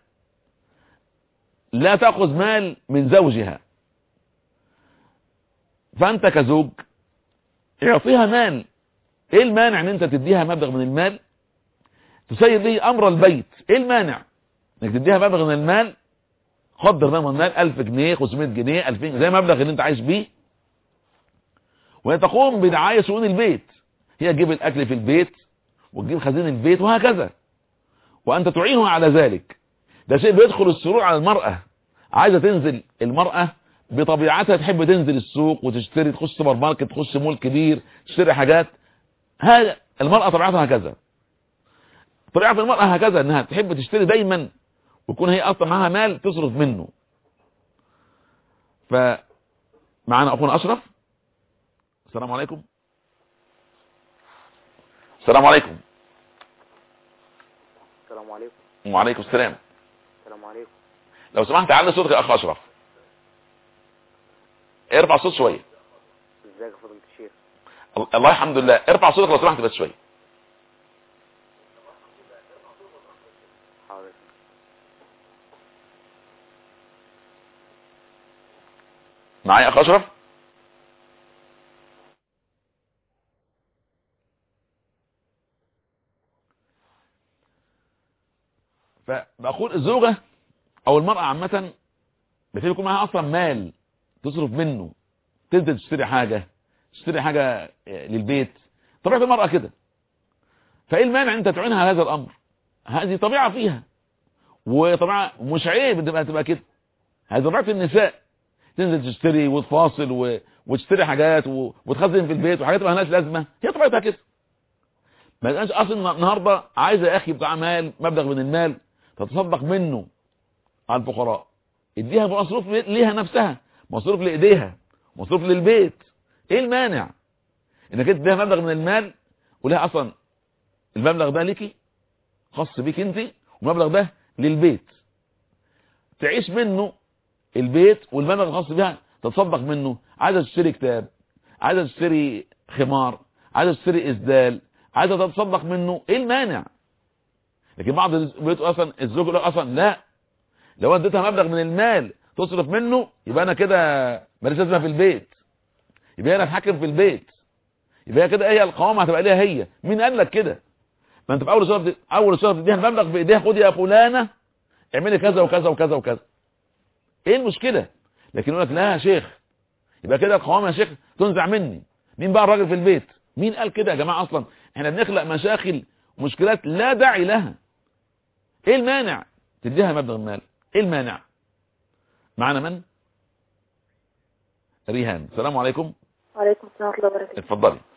لا تأخذ مال من زوجها. فانت كزوج اعطيها مال. ايه المانع ان انت تديها مبلغ من المال تسير به امر البيت؟ ايه المانع انك تديها مبلغ من المال؟ قدر مبلغ من المال ألف جنيه، خمسمائة جنيه، ألفين، زي مبلغ اللي انت عايش بيه، وهي تقوم بدعاية شؤون البيت. هي تجيب الاكل في البيت وتجيب خزين البيت وهكذا، وانت تعينها على ذلك. ده شيء بيدخل السرور على المرأة. عايزة تنزل المرأة بطبيعتها تحب تنزل السوق وتشتري، تخش سوبر ماركت، تخش مول كبير، تشتري حاجات. هذا المرأة طبيعتها هكذا. طبيعة المرأة هكذا، انها تحب تشتري دايما، ويكون هي اصلا معها مال تصرف منه. فمعنا اخونا اشرف. السلام عليكم. السلام عليكم. السلام عليكم. وعليكم السلام. السلام عليكم. لو سمحت علي صوتك يا اخ اشرف. ارفع صوت شويه. ازيك يا فضيلة الشيخ؟ الله الحمد لله. ارفع صوتك لو سمحت بس شويه. حاضر. معايا اخ اشرف؟ فبقول الزوجة او المرأة عامة بتبقى يكون معاها اصلا مال تصرف منه، تنزل تشتري حاجة، تشتري حاجة للبيت. طبيعة المرأة كده. فايه المانع انت تعينها على هذا الامر؟ هذه طبيعة فيها، وطبيعة مش عيب تبقى تبقى كده. هذه طبيعة النساء، تنزل تشتري وتفاصل و... وتشتري حاجات و... وتخزن في البيت وحاجات ما لهاش لازمة. هي طبيعتها كده. ما تبقاش اصلا النهارده عايزه يا اخي بتاع مال، مبلغ من المال تتصدق منه على الفقراء. اديها مصروف ليها نفسها، مصروف لايديها، مصروف للبيت. ايه المانع انك انت تديها مبلغ من المال ولها اصلا المبلغ ده ليكي خاص بيك انت، والمبلغ ده للبيت تعيش منه البيت، والمبلغ الخاص بها تتصدق منه. عايزه تشتري كتاب، عايزه تشتري خمار، عايزه تشتري اسدال، عايزه تتصدق منه. ايه المانع؟ لكن بعض البيوت اصلا الزوج يقول اصلا لا، لو اديتها مبلغ من المال تصرف منه يبقى انا كده ماليش لازمه في البيت، يبقى انا اتحكم في البيت، يبقى كده هي القوامه هتبقى ليها هي. مين قال لك كده؟ ما انت في اول شهر اول شهر تديها المبلغ بايديها، خدي يا فلانه اعملي كذا وكذا وكذا وكذا. ايه المشكله؟ لكن يقول لك لا يا شيخ، يبقى كده القوامه يا شيخ تنزع مني. مين بقى الراجل في البيت؟ مين قال كده يا جماعه؟ اصلا احنا بنخلق مشاكل مشكلات لا داعي لها. ايه المانع تديها مبلغ المال؟ ايه المانع؟ معنا من؟ ريهان. السلام عليكم. وعليكم السلام ورحمة الله وبركاته. اتفضلي.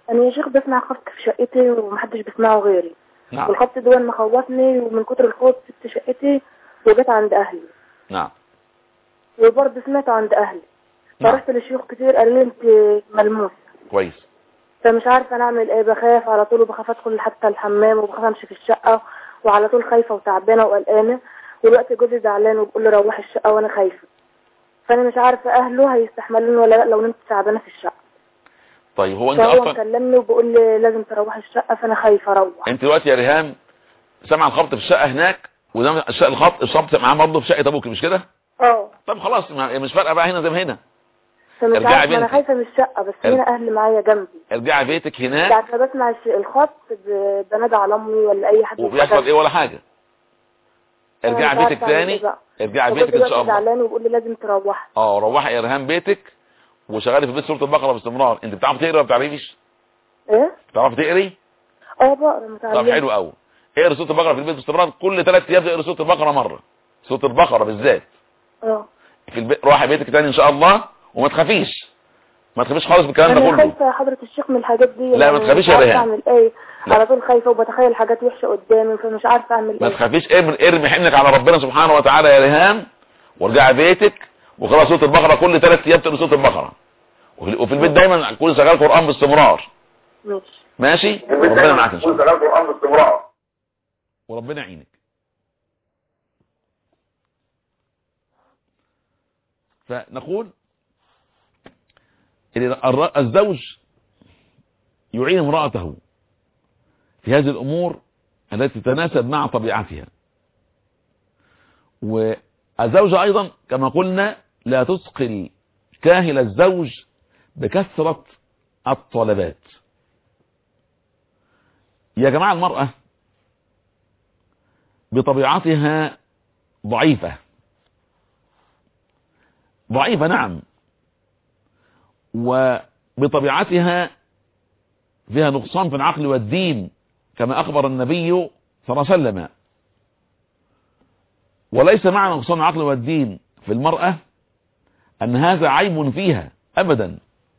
انا يا شيخ بسمع خبط في شقتي ومحدش بيسمعه غيري. نعم. والخبط ده مخوفني، ومن كتر الخوف سبت شقتي وجيت عند اهلي. نعم. وبرضه سمعته عند اهلي. نعم. فرحت لشيوخ كتير قالوا لي انت ملموسه. كويس. فمش عارفه انا اعمل ايه، بخاف على طول وبخاف ادخل حتى الحمام وبخاف امشي في الشقه وعلى طول خايفه وتعبانه وقلقانه. ودلوقتي جوزي زعلان وبيقول لي روحي الشقه وانا خايفه. فانا مش عارفه اهله هيستحملوني ولا لا لو نمت تعبانه في الشقه. طيب هو انت فهو اصلا مكلمني وبيقول لي لازم تروحي الشقه، فانا خايفه اروح. انت دلوقتي يا ريهام سامع الخبط في الشقه هناك، وده الشقه الخبط الخبط معاه برضه في شقه ابوك، مش كده؟ اه. طب خلاص مش فارقه بقى هنا زي ما هنا. فمش ارجعي عارفه، انا بيتك. خايفه من الشقه بس ار- هنا اهلي معايا جنبي. ارجعي بيتك هناك ساعة ما بسمع الش- الخط ب- بنادى على امي ولا اي حد. وبيحصل ايه ولا حاجه. أنا ارجعي مش بيتك عارفة أعمل تاني. إيه بقى. ارجعي فجوزي بيتك ان شاء دلوقتي الله. زعلان وبيقول لي لازم تروحي. اه روحي يا ريهام بيتك وشغالي في بيت سوره البقره باستمرار. انت بتعرفي تقري ولا ما بتعرفيش؟ ايه؟ بتعرفي تقري؟ اه بقرا متعلمة. طب حلو قوي. اقري سوره البقره في البيت باستمرار، كل ثلاث ايام تقري سوره البقره مره. سوره البقره بالذات. اه. في البيت روحي بيتك تاني ان شاء الله، وما تخافيش. ما تخافيش خالص بالكلام ده انا كله. خايفه يا حضره الشيخ من الحاجات دي. لا ما يعني تخافيش مش يا عارفة ريهام. اعمل ايه. لا. على طول خايفه وبتخيل حاجات وحشه قدامي، فمش عارفه اعمل ما ايه. تخافيش، ارمي ارمي حملك على ربنا سبحانه وتعالى يا ريهام، وارجعي بيتك وقرأ سوره البقره كل ثلاث ايام تقرا سوره البقره. وفي وفي البيت دايما كل شغال قران باستمرار. ماشي. ماشي؟ وربنا معاك ان شاء الله. شغال قران باستمرار. وربنا يعينك. فنقول إن الر- الزوج يعين امرأته في هذه الأمور التي تتناسب مع طبيعتها. والزوجة أيضا كما قلنا لا تثقل كاهل الزوج بكثرة الطلبات. يا جماعة المرأة بطبيعتها ضعيفة ضعيفة نعم، وبطبيعتها فيها نقصان في العقل والدين كما أخبر النبي صلى الله عليه وسلم. وليس معنى نقصان العقل والدين في المرأة أن هذا عيب فيها أبدا،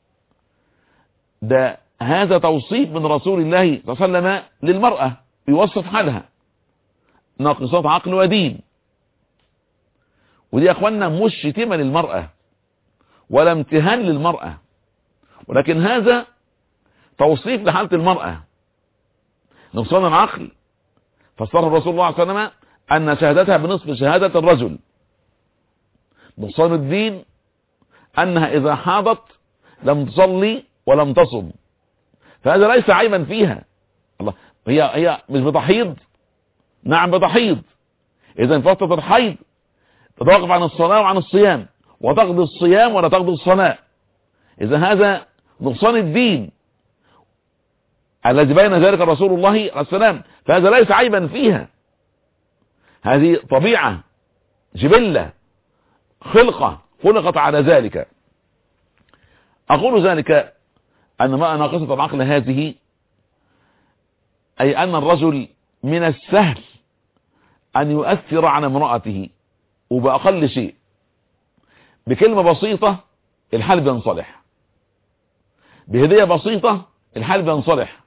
ده هذا توصيف من رسول الله صلى الله عليه وسلم للمرأة يوصف حالها ناقصات عقل ودين. ودي يا أخوانا مش شتيمة للمرأة ولا امتهان للمرأة، ولكن هذا توصيف لحالة المرأة. نقصان العقل فسره الرسول الله صلى الله عليه وسلم أن شهادتها بنصف شهادة الرجل. نقصان الدين أنها إذا حاضت لم تصلي ولم تصم، فهذا ليس عيبا فيها. الله، هي هي مش بتحيض؟ نعم بتحيض. إذا فترة الحيض تتوقف عن الصلاة وعن الصيام، وتقضي الصيام ولا تقضي الصلاة. إذا هذا نقصان الدين الذي بين ذلك رسول الله عليه السلام، فهذا ليس عيبا فيها. هذه طبيعة جبلة خلقة خلقت على ذلك. أقول ذلك أن ما ناقصة العقل هذه أي أن الرجل من السهل أن يؤثر على امرأته وبأقل شيء، بكلمة بسيطة الحال بينصلح، بهدية بسيطة الحال بينصلح،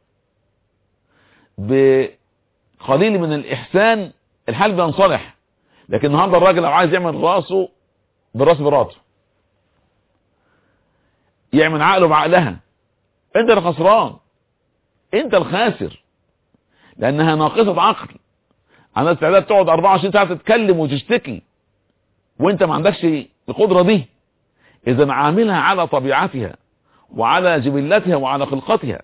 بقليل من الإحسان الحال بينصلح. لكن النهارده الراجل لو عايز يعمل راسه براس براته، يعمل عقله بعقلها، انت الخسران، انت الخاسر، لانها ناقصة عقل. عندها استعداد تقعد أربعة وعشرين ساعة تتكلم وتشتكي وانت ما عندكش القدرة دي. اذا عاملها على طبيعتها وعلى جبلتها وعلى خلقتها،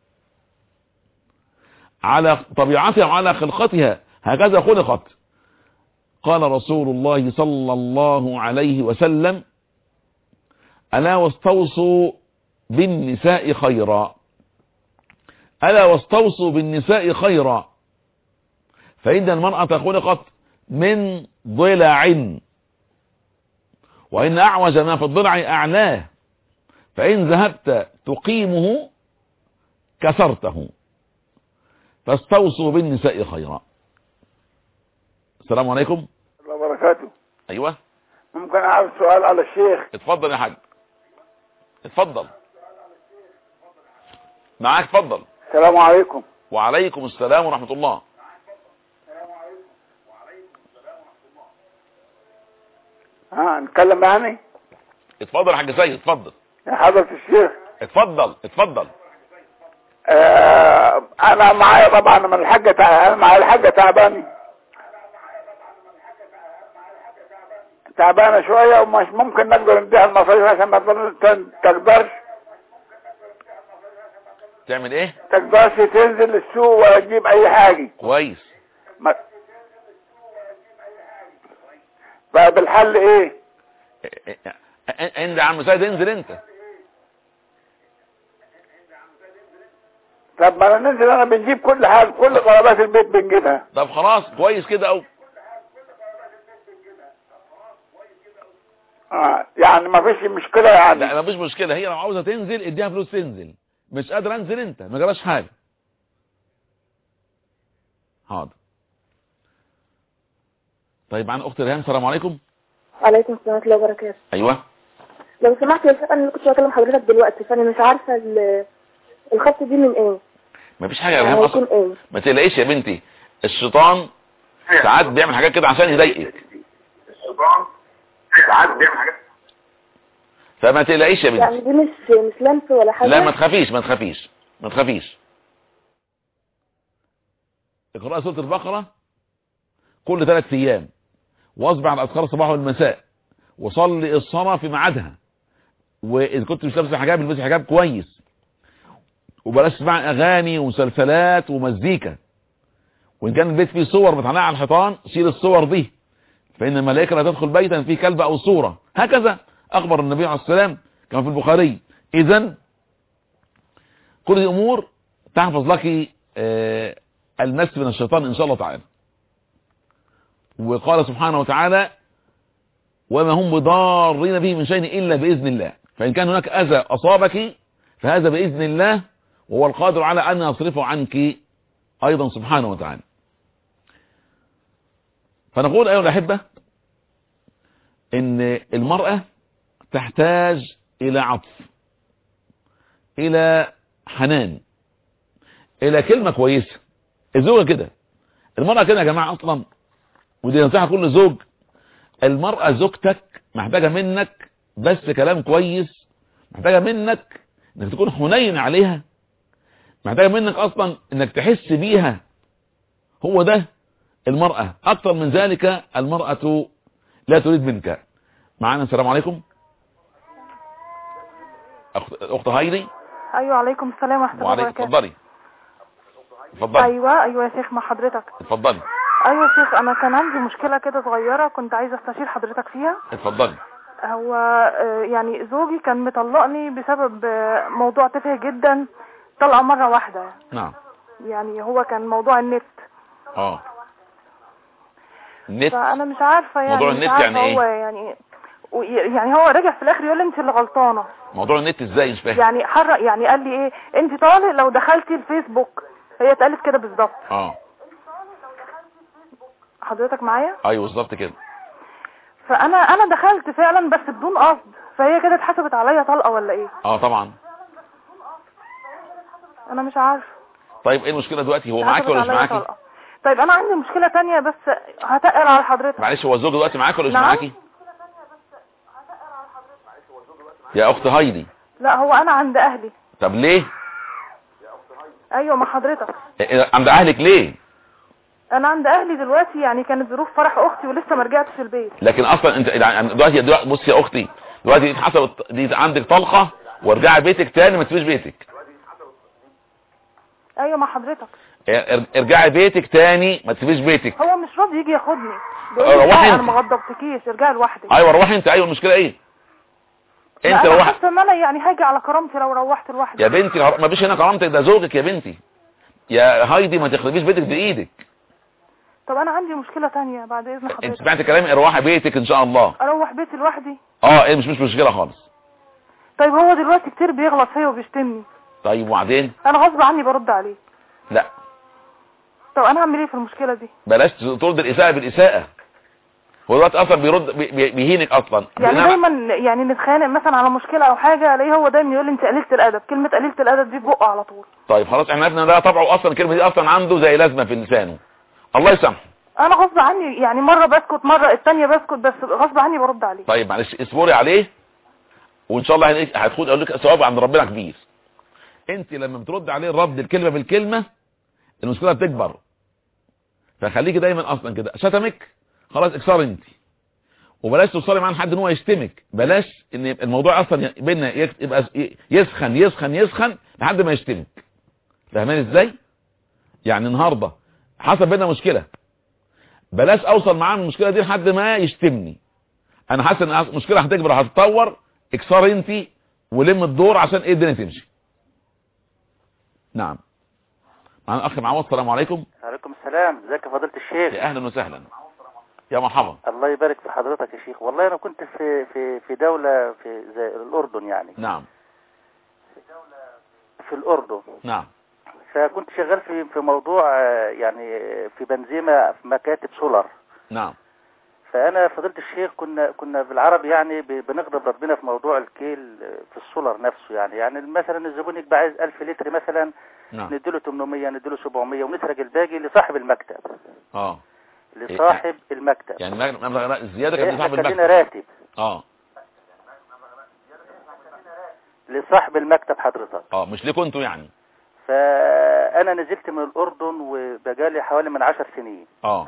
على طبيعتها وعلى خلقتها، هكذا خلقت. قال رسول الله صلى الله عليه وسلم: ألا واستوصوا بالنساء خيرا، ألا واستوصوا بالنساء خيرا، فإن المرأة خلقت من ضلع، وإن أعوج ما في الضلع أعلاه، فإن ذهبت تقيمه كسرته، فاستوصوا بالنساء خيرا. السلام عليكم. الله وبركاته. أيوة، ممكن أعرف سؤال على الشيخ؟ اتفضل يا حاج، اتفضل. معاك اتفضل. السلام عليكم. وعليكم السلام ورحمة الله. ها نتكلم يعني؟ اتفضل يا حاج سيد اتفضل. يا حضرة الشيخ اتفضل اتفضل. آه انا معايا طبعا من الحاجة تع... انا معايا الحاجة تعبانة تعبانة شوية ومش ممكن نقدر نديها المصاريف عشان ما تقدرش تعمل ايه؟ تقدرش تنزل السوق ولا تجيب اي حاجة. كويس. ما... بقى بالحل ايه؟ انت يا عم سيد انزل انت. طب ما انا ننزل انا بنجيب كل حاجة كل طلبات البيت بنجيبها. طب خلاص كويس كده او اه يعني ما فيش مشكلة يعني. لا ما فيش مشكلة، هي لو عاوزة تنزل اديها فلوس تنزل، مش قادر انزل انت ما جراش حاجة. حاضر. طيب معانا اخت ريهام. السلام عليكم. وعليكم السلام ورحمة الله وبركاته. ايوه لو سمحت يا شيخ انا كنت بكلم حضرتك دلوقتي فانا مش عارفة الخط دي من ايه. ما فيش حاجة يا ريهام اصلا. إيه؟ ما تقلقيش يا بنتي، الشيطان ساعات بيعمل حاجات كده عشان يضايقك. الشيطان ساعات بيعمل حاجات فما تقلقيش يا بنتي. يعني دي مش مش لمس ولا حاجة؟ لا ما تخافيش ما تخافيش ما تخافيش. اقرأ سورة البقرة كل ثلاث ايام، واصبع على اذكار الصباح والمساء، وصلي الصلاة في ميعادها، واذا كنت مش لابسه حجاب البسي حجاب كويس، وبلاش تسمع اغاني ومسلسلات ومزيكا، وان كان البيت فيه صور متعلقه على الحيطان شيل الصور دي، فان الملائكه لا تدخل بيتا فيه كلب او صوره. هكذا اخبر النبي عليه السلام كما في البخاري. اذا كل دي امور تحفظ لك آه المس من الشيطان ان شاء الله تعالى. وقال سبحانه وتعالى وما هم بضارين به من شيء الا باذن الله، فان كان هناك اذى اصابك فهذا باذن الله، وهو القادر على ان يصرفه عنك ايضا سبحانه وتعالى. فنقول ايها الاحبه ان المرأة تحتاج الى عطف، الى حنان، الى كلمة كويسة. الزوجة كده، المرأة كده يا جماعة اصلا، ودي نصيحة كل زوج. المرأة زوجتك محتاجة منك بس كلام كويس، محتاجة منك انك تكون حنين عليها، محتاجة منك اصلا انك تحس بيها. هو ده المرأة، اكتر من ذلك المرأة لا تريد منك. معانا. السلام عليكم. اخت اخت هايدي. ايوه عليكم السلام ورحمه الله وبركاته. اتفضلي اتفضلي. ايوه ايوه يا شيخ مع حضرتك. اتفضلي. ايوه يا شيخ انا كان عندي مشكله كده صغيره كنت عايزه استشير حضرتك فيها. اتفضلي. هو يعني زوجي كان مطلقني بسبب موضوع تافه جدا، طلقه مره واحده. نعم. يعني هو كان موضوع النت. اه النت. فانا مش عارفه يعني موضوع النت يعني ايه؟ هو يعني يعني هو رجع في الاخر يقول لي انت اللي غلطانه. موضوع النت ازاي؟ مش فاهم. يعني حرق يعني قال لي ايه، انت طالق لو دخلتي الفيسبوك. هي اتقالت كده بالظبط. اه حضرتك معايا؟ ايوه بالظبط كده. فانا انا دخلت فعلا بس بدون قصد، فهي كده اتحسبت عليا طلقه ولا ايه؟ اه طبعا. انا مش عارفه. طيب ايه المشكله دلوقتي؟ هو معاكي ولا مش معاكي؟ طلقة. طيب انا عندي مشكله تانية بس هتقل على حضرتك. معلش هو الزوج دلوقتي معاكي ولا مش نعم؟ معاكي؟ يا اخت هايدي. لا هو انا عند اهلي. طب ليه؟ ايوه مع حضرتك. عند اهلك ليه؟ انا عند اهلي دلوقتي، يعني كانت ظروف فرح اختي ولسه ما رجعتش البيت. لكن اصلا انت دلوقتي دلوقتي بصي يا اختي، دلوقتي دي حصلت، دي عندك طلقه وارجعي بيتك تاني، ما تسيبيش بيتك. ايوه مع حضرتك. ارجعي بيتك تاني، ما تسيبيش بيتك. هو مش راضي يجي ياخدني. روحي انت. انا ما غضبتكيش، ارجعي لوحدك. ايوه روحي انت. ايوه المشكله ايه؟ انت روحي. حاسه ان انا يعني هاجي على كرامتي لو روحت لوحدي. يا بنتي ما فيش هنا كرامتك، ده زوجك يا بنتي. يا هايدي ما تخربيش بيتك بايدك. طب انا عندي مشكله تانية بعد اذن حضرتك. انت سمعت كلامي؟ اروحي بيتك ان شاء الله. اروح بيتي لوحدي؟ اه ايه مش مش مشكله خالص. طيب هو دلوقتي كتير بيغلط فيا وبيشتمني. طيب وبعدين؟ انا غصب عني برد عليه. لا. طب انا هعمل ايه في المشكله دي؟ بلاش ترد الاساءه بالاساءه. هو دلوقتي اصلا بيرد بي- بيهينك اصلا. يعني بينما- دايما يعني نتخانق مثلا على مشكله او حاجه الاقيه هو دايما يقول لي انت قليله الادب. كلمه قليله الادب دي بقه على طول. طيب خلاص احنا عرفنا ده طبعه اصلا، الكلمه دي اصلا عنده زي لازمه في لسانه. الله يسامحه. انا غصب عني يعني مره بسكت مره الثانيه بسكت، بس غصب عني برد عليه. طيب معلش اصبري عليه وان شاء الله هيديك- هتاخد اقول لك ثواب عند ربنا كبير. انت لما بترد عليه الرد الكلمه بالكلمه المشكله بتكبر. فخليكي دايما اصلا كده شتمك خلاص اكسري انت، وبلاش توصلي معاه لحد ان هو يشتمك. بلاش ان يبقى الموضوع اصلا بينا يبقى يسخن يسخن يسخن لحد ما يشتمك. فاهمين ازاي؟ يعني النهارده حصل بينا مشكله، بلاش اوصل معاه من المشكله دي لحد ما يشتمني. انا حاسس ان المشكله هتكبر هتتطور، اكسري انت ولم الدور عشان ايه الدنيا تمشي. نعم. معنا اخ معوض. السلام عليكم. وعليكم السلام. ازيك يا فضيلة الشيخ؟ يا اهلا وسهلا. يا مرحبا. الله يبارك في حضرتك يا شيخ. والله انا كنت في في في دولة في زي الاردن يعني. نعم. في الاردن. نعم. فكنت شغال في في موضوع آه، يعني في بنزيمة في مكاتب سولار. نعم. فانا فضيلة الشيخ كنا كنا بالعربي يعني ب- بنغضب ربنا في موضوع الكيل في السولار نفسه يعني. يعني مثلا الزبون يبقى عايز ألف لتر مثلا، نعم. نديله ثمانمية نديله سبعمية ونسرق الباقي لصاحب المكتب. اه لصاحب المكتب. يعني مبلغ الزياده كان احنا لصاحب خدنا المكتب. راتب اه لصاحب المكتب حضرتك. اه مش ليكوا انتوا يعني. فانا نزلت من الاردن وبقالي حوالي من عشر سنين. اه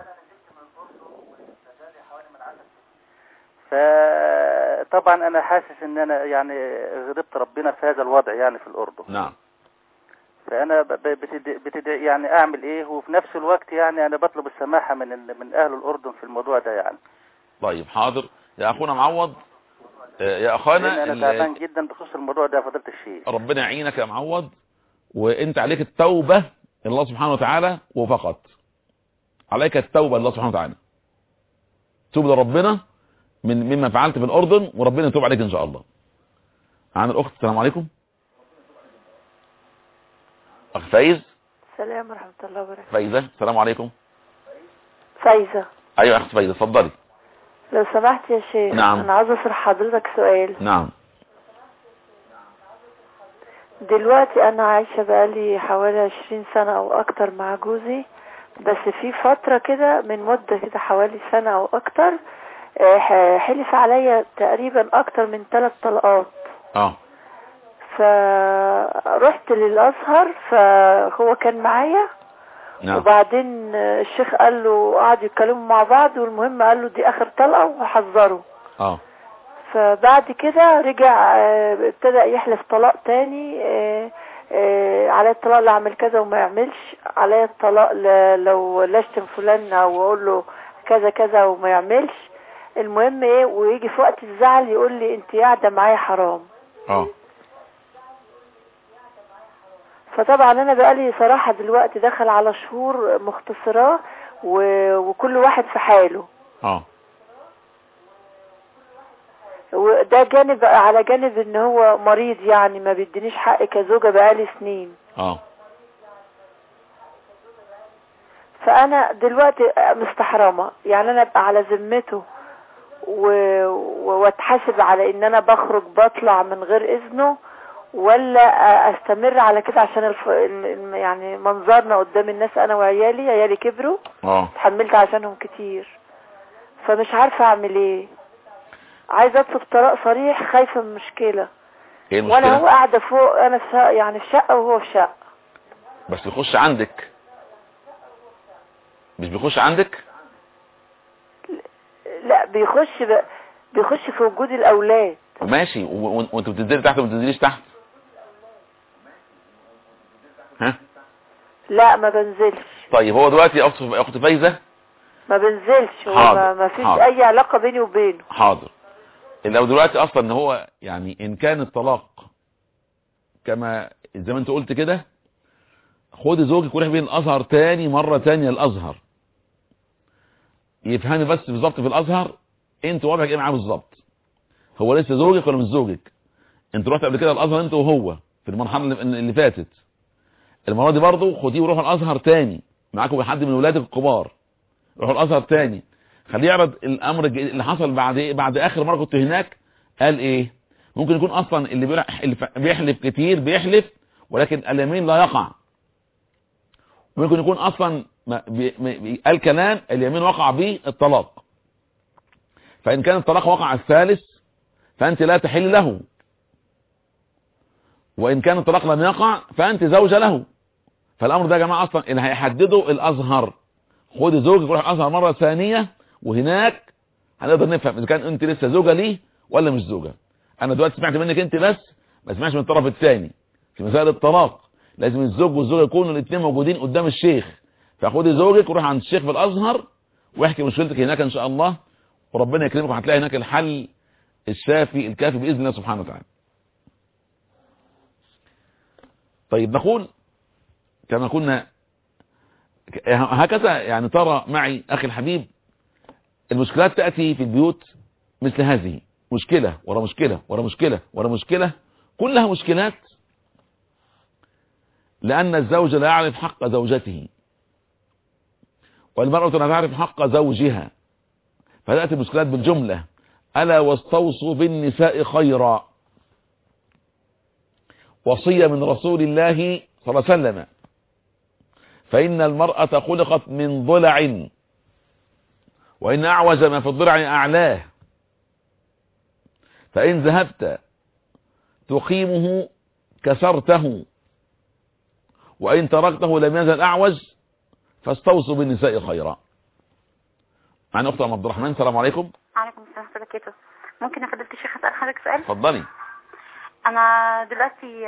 فطبعا انا حاسس ان انا يعني غضبت ربنا في هذا الوضع يعني في الاردن. نعم. فانا ب- ب- بتد... بتد... يعني اعمل ايه، وفي نفس الوقت يعني انا بطلب السماحة من ال... من اهل الاردن في الموضوع ده يعني. طيب حاضر يا اخونا معوض. آه، يا اخوانا لأن انا ال- تعبان جدا بخصوص الموضوع ده يا فضيلة الشيخ. ربنا يعينك يا معوض، وانت عليك التوبة الله سبحانه وتعالى وفقط. عليك التوبة الله سبحانه وتعالى، توب لربنا من مما فعلت في الأردن وربنا يتوب عليك إن شاء الله. معانا الأخت. السلام عليكم. أخ فايز. السلام ورحمة الله وبركاته. فايزة. السلام عليكم. فايزة. أيوة أخت فايزة اتفضلي. لو سمحت يا شيخ. نعم. أنا عاوزة أسأل حضرتك سؤال. نعم. دلوقتي أنا عايشة بقالي حوالي عشرين سنة أو أكتر مع جوزي، بس في فترة كده من مدة كده حوالي سنة أو أكتر آه، حلف عليا تقريبا أكتر من ثلاث طلقات. اه فرحت للأزهر فهو كان معايا. نعم. وبعدين الشيخ قال له قعدوا يتكلموا مع بعض، والمهم قال له دي آخر طلقة وحذره. اه فبعد كده رجع آه، ابتدى يحلف طلاق تاني. آه، آه، على الطلاق اللي اعمل كذا وما يعملش، على الطلاق ل- لو لاشتم فلان او اقول له كذا كذا وما يعملش. المهم ايه، ويجي في وقت الزعل يقول لي انت قاعده معايا حرام. اه فطبعا انا بقالي صراحه دلوقتي دخل على شهور مختصراه و- وكل واحد في حاله. اه وده جانب على جانب ان هو مريض يعني ما بيدينيش حق كزوجة بقالي سنين. اه فانا دلوقتي مستحرمة يعني انا ابقى على ذمته و- واتحاسب على ان انا بخرج بطلع من غير اذنه، ولا استمر على كده عشان الف... ال- يعني منظرنا قدام الناس انا وعيالي. عيالي كبروا اه اتحملت عشانهم كتير، فمش عارفة اعمل ايه. عايزة اطلب طلاق صريح، خايفة من مشكلة. ايه وانا المشكلة؟ هو قاعدة فوق، انا في شقة يعني في شقة وهو في شقة. بس يخش عندك، مش بيخش عندك؟ لا بيخش ب... بيخش في وجود الاولاد. ماشي. و- و- وانت بتنزلي تحت وما بتنزليش تحت؟ ها؟ لا ما بنزلش. طيب هو دلوقتي يا اخت يا اخت فايزة ما بنزلش. هو حاضر، ما... ما فيش حاضر. اي علاقة بيني وبينه. حاضر. لو دلوقتي اصلا ان هو يعني ان كان الطلاق كما زي ما انت قلت كده، خدي زوجك وروحي بين الازهر تاني مرة تانية الازهر، يفهمي بس بالظبط في الازهر انت وضعك ايه معاه بالظبط. هو لسه زوجك ولا مش زوجك؟ انت رحت قبل كده الازهر انت وهو في المرحله اللي, اللي فاتت. المره دي برضه خديه وروحوا الازهر تاني، معاكم حد من ولادك الكبار، روحوا الازهر تاني، خليه يعرض الامر اللي حصل بعد ايه، بعد اخر مره كنت هناك قال ايه. ممكن يكون اصلا اللي بيحلف كتير بيحلف ولكن اليمين لا يقع. ممكن يكون اصلا قال كلام اليمين وقع به الطلاق، فان كان الطلاق وقع الثالث فانت لا تحل له، وان كان الطلاق لم يقع فانت زوجة له. فالامر ده يا جماعه اصلا اللي هيحدده الازهر. خد زوجك روح الازهر مره ثانيه وهناك هنقدر نفهم اذا كان انت لسه زوجة ليه ولا مش زوجة. انا دلوقتي سمعت منك انت بس، ما سمعش من الطرف الثاني. في مسائل الطلاق لازم الزوج والزوجة يكونوا الاثنين موجودين قدام الشيخ. فخدي زوجك وروح عند الشيخ في الازهر واحكي مشكلتك هناك ان شاء الله، وربنا يكرمك وهتلاقي هناك الحل الشافي الكافي باذن الله سبحانه وتعالى. طيب نقول كما كنا هكذا، يعني ترى معي اخي الحبيب المشكلات تأتي في البيوت مثل هذه، مشكلة ورا مشكلة ورا مشكلة ورا مشكلة، كلها مشكلات لأن الزوج لا يعرف حق زوجته والمرأة لا تعرف حق زوجها، فتأتي المشكلات بالجملة. ألا واستوصوا بالنساء خيرا، وصية من رسول الله صلى الله عليه وسلم، فإن المرأة خلقت من ضلع وإن أعوج ما في الضلع أعلاه، فإن ذهبت تقيمه كسرته وإن تركته لم يزل أعوج، فاستوصوا بالنساء خيرا. معنا أخت أم عبد الرحمن. السلام عليكم. وعليكم السلام ورحمة الله وبركاته. ممكن يا فضيلة الشيخ أسأل حضرتك سؤال؟ اتفضلي. أنا دلوقتي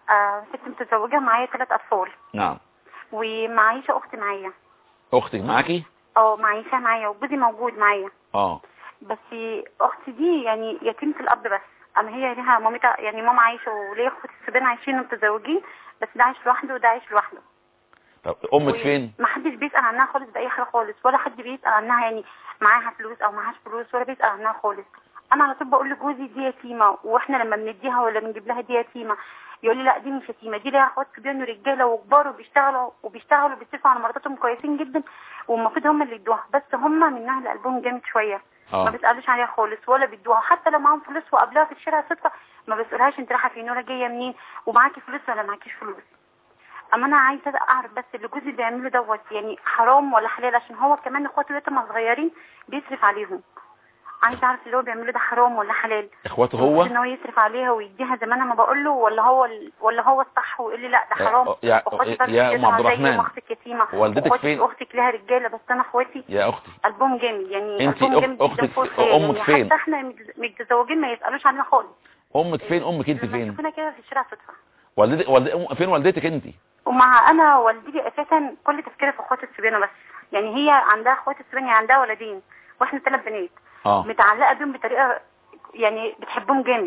ست متزوجة معايا ثلاث أطفال. نعم. ومعيشة أختي معايا. أختك معاكي؟ اه معيشة معايا وجوزي موجود معايا. اه. بس أختي دي يعني يتيمة الأب بس. أما هي ليها مامتها، يعني ماما عايشة وليا أخواتي السبان عايشين ومتزوجين، بس ده عايش لوحده وده عايش لوحده. طب أمك فين؟ محدش بيسأل عنها خالص بأي حاجة خالص، ولا حد بيسأل عنها يعني معاها فلوس أو معهاش فلوس، ولا بيسأل عنها خالص. أنا على طول بقول لجوزي دي يتيمة، وإحنا لما بنديها ولا بنجيب لها دي يتيمة يقول لي لا دي مش يتيمة، دي ليها اخوات صبيان ورجاله وكبار وبيشتغلوا وبيشتغلوا بيصرفوا على مراتاتهم كويسين جدا، والمفروض هم اللي يدوها، بس هم منها اللي قلبهم جامد شويه. آه. ما بيسالوش عليها خالص ولا بيدوها، حتى لو معاهم فلوس وقابلها في الشارع صدفه ما بيسالوهاش انت رايحه فين ولا جايه منين ومعاكي فلوس ولا معاكيش فلوس. اما انا عايزه اعرف بس اللي جوزي بيعمله دوت يعني حرام ولا حلال، عشان هو كمان اخواته يتم صغيرين بيصرف عليهم. عايز اعرف اللي هو بيعمله ده حرام ولا حلال. اخواته هو ان هو يصرف عليها ويديها زي ما انا ما بقول له، ولا هو ال... ولا هو الصح ويقول لي لا ده حرام. يا يا ام عبد الرحمن اختك يتيمه والدتك فين؟ اختك لها رجاله بس انا اخواتي يا اختي قلبهم جامد يعني. انت اختك امك يعني فين؟ حتى احنا متزوجين ما يسالوش عنها خالص. امك فين؟ امك انت فين؟ شفنا كده في الشارع صدفه. والدتك والد... فين والدتك انت؟ ومع انا والدتي اساسا كل تفكيرها في اخوات الصبيان بس، يعني هي عندها اخوات الصبيان، عندها ولدين واحنا ثلاث بنات. اه متعلقه بيهم بطريقه يعني بتحبهم جامد،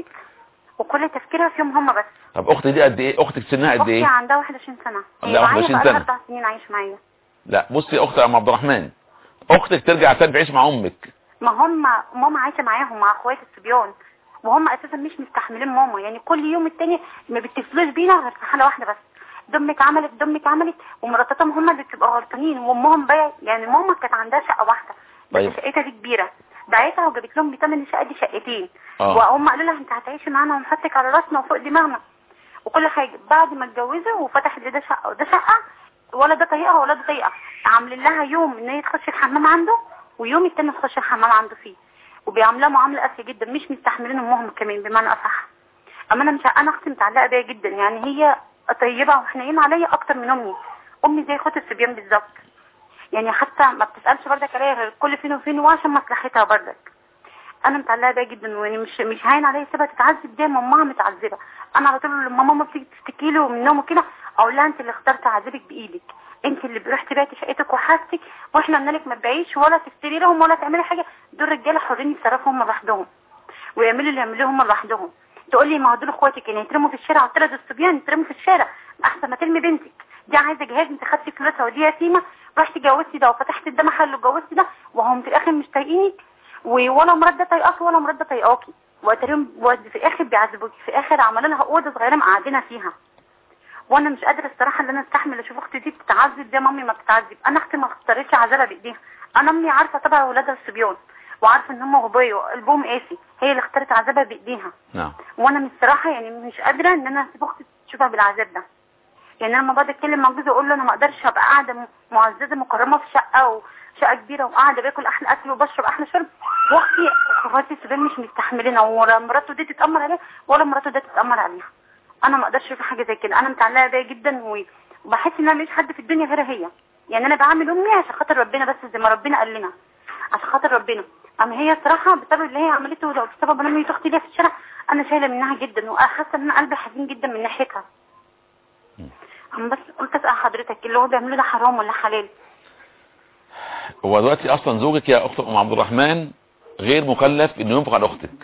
وكل تفكيرها فيهم هم بس. طب اختي دي قد ايه؟ اختك سنها قد ايه؟ اختي عندها واحد وعشرين سنه. عندها واحد وعشرين سنه. اربع سنين عايشه معايا. لا بصي يا اختي ام عبد الرحمن، اختك ترجع تاني تعيش مع امك. ما هم ماما عايشه معاهم مع اخوات الصبيان، وهم اساسا مش مستحملين ماما، يعني كل يوم التاني ما بيتصلوش بينا غير في حاله واحده بس، دمك عملت دمك عملت، ومراتاتهم هم اللي بتبقى غلطانين، وامهم بقى يعني ماما كانت عندها شقه واحده طيب. بس شقتها دي كبيره، باعتها وجابت لهم بثمن الشقه دي شقتين. آه. وهم قالوا لها انت هتعيشي معانا وهنحطك على راسنا وفوق دماغنا وكل حاجه. بعد ما اتجوزوا وفتحت لي ده شقه وده شقه، ولا ده طريقه ولا ده طريقه، عاملين لها يوم ان هي تخش الحمام عنده ويوم التاني تخش الحمام عنده فيه، وبيعاملوها معامله قاسيه جدا، مش مستحملين امهم كمان بمعنى اصح. اما انا مش انا اختي متعلقه بيا جدا، يعني هي طيبه وحنينه عليا اكتر من امي. امي زي اخوات الصبيان بالظبط، يعني حتى ما بتسالش بردك عليا غير كل فين وفين وعشان مصلحتها بردك. انا متعلقه بيها جدا، ويعني مش مش هاين عليا سيبها تتعذب زي ما امها متعذبه. انا على طول لما ماما بتيجي تشتكي له من نومه كده اقول لها انت اللي اخترت عذابك بايدك، انت اللي رحتي بعتي شقتك وحاجتك واحنا قلنا لك ما تبيعيش ولا تشتري لهم ولا تعملي حاجه، دول رجاله حرين يتصرفوا هم لوحدهم ويعملوا اللي يعملوه هم لوحدهم. تقول لي ما هو دول اخواتك يعني يترموا في الشارع وثلاث الصبيان يترموا في الشارع احسن ما ترمي بنتك دي عايزه جهاز، انت خدتي فلوسها ودي يتيمه رحتي جوزتي ده وفتحتي ده محل وجوزتي ده، وهم في الاخر مش طايقينك ولا مراد ده طايقاكي ولا مراد ده طايقاكي، وتريهم في الاخر بيعذبوكي. في الاخر عملوا لها اوضه صغيره مقعدينها فيها، وانا مش قادره الصراحه ان انا استحمل اشوف اختي دي بتتعذب زي مامي ما بتتعذب. انا اختي ما اختارتش عذابها بايديها، انا امي عارفه طبعا اولادها الصبيان، وعارفه ان هم غبيه قلبهم قاسي، هي اللي اختارت عذابها بايديها. نعم. وانا الصراحه يعني مش قادره ان انا اسيب اختي تشوفها بالعذاب ده. يعني انا لما بقعد اتكلم مع جوزي اقول له انا ما اقدرش ابقى قاعده معززه مكرمه في شقه وشقه كبيره وقاعده باكل احلى اكل وبشرب احلى شرب، واختي اخواتي الصبيان مش مستحملينها، ولا مراته دي تتامر عليها ولا مراته دي تتامر عليها. انا ما اقدرش اشوف حاجه زي كده، انا متعلقه بيها جدا وبحس ان انا مش حد في الدنيا غيرها هي. يعني انا بعامل امي عشان خاطر ربنا، بس زي ما ربنا قال لنا عشان خاطر ربنا. اما هي صراحه بسبب اللي هي عملته ده وبسبب ان امي اختي ليها في الشارع انا شايله منها جدا، وحاسه ان انا قلبي حزين جدا من ناحيتها. انا بس قلت اسال حضرتك اللي هو بيعملوا ده حرام ولا حلال؟ هو دلوقتي اصلا زوجك يا اخت ام عبد الرحمن غير مكلف انه ينفق على اختك.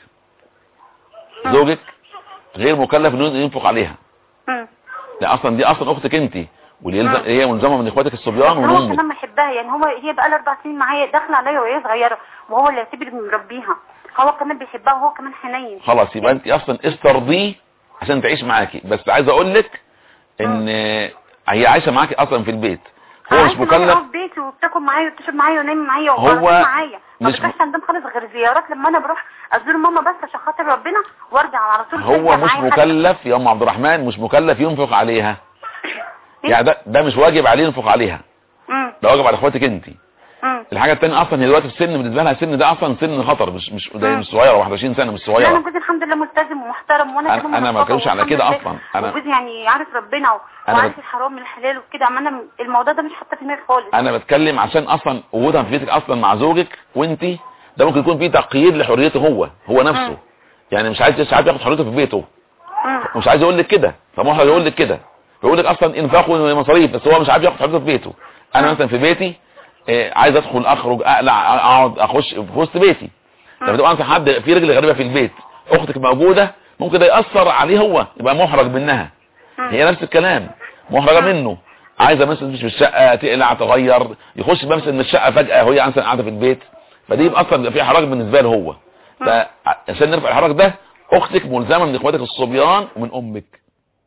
زوجك غير مكلف انه ينفق عليها. لا اصلا دي اصلا اختك انت، واللي يلزم هي ملزمه من اخواتك الصبيان ومن هو كمان بحبها، يعني هو هي بقى لها اربع سنين معايا داخله عليا وهي صغيره، وهو اللي يعتبر مربيها، هو كمان بيحبها وهو كمان حنين. خلاص يبقى انت اصلا استرضيه عشان تعيش معاكي. بس عايز اقول لك ان هي عايشه معاكي اصلا في البيت، هو مش مكلف. في بيتي وبتاكل معايا وبتشرب معايا ونايم معايا هو معايا، ما مش بتروحش عندهم خالص غير زيارات لما انا بروح ازور ماما بس عشان خاطر ربنا وارجع على طول. هو مش مكلف يا ام عبد الرحمن، مش مكلف ينفق عليها. يعني ده ده مش واجب عليه ينفق عليها، ده واجب على اخواتك انت. الحاجه الثانيه اصلا هي دلوقتي في السن بالنسبه لها السن ده اصلا سن خطر، مش مش مش صغيره، واحد وعشرين سنه مش صغيره. انا جوزي الحمد لله ملتزم ومحترم، وانا انا, أنا ما بتكلمش على كده اصلا. انا جوزي يعني عارف ربنا وعارف الحرام من الحلال وكده، اما انا الموضوع ده مش حاطه في دماغي خالص. انا بتكلم عشان اصلا وجودها في بيتك اصلا مع زوجك وانت ده ممكن يكون فيه تقييد لحريته هو هو نفسه. مم. يعني مش عايز مش عايز ياخد حريته في بيته، مش عايز يقول لك كده، فمحرج يقول لك كده، يقول لك اصلا انفاق ومصاريف، بس هو مش عارف ياخد حريته في بيته. انا مثلا في بيتي إيه عايز ادخل اخرج اقلع اقعد اخش في وسط بيتي، لما تبقى انت حد في رجل غريبه في البيت اختك موجوده ممكن ده ياثر عليه، هو يبقى محرج منها. هي نفس الكلام محرجه منه، عايزه مثلا مش في الشقه تقلع تغير يخش مثلا من الشقه فجاه وهي مثلا قاعده في البيت، فدي يبقى اصلا في حرج بالنسبه له هو. فعشان نرفع الحرج ده اختك ملزمه من اخواتك الصبيان ومن امك.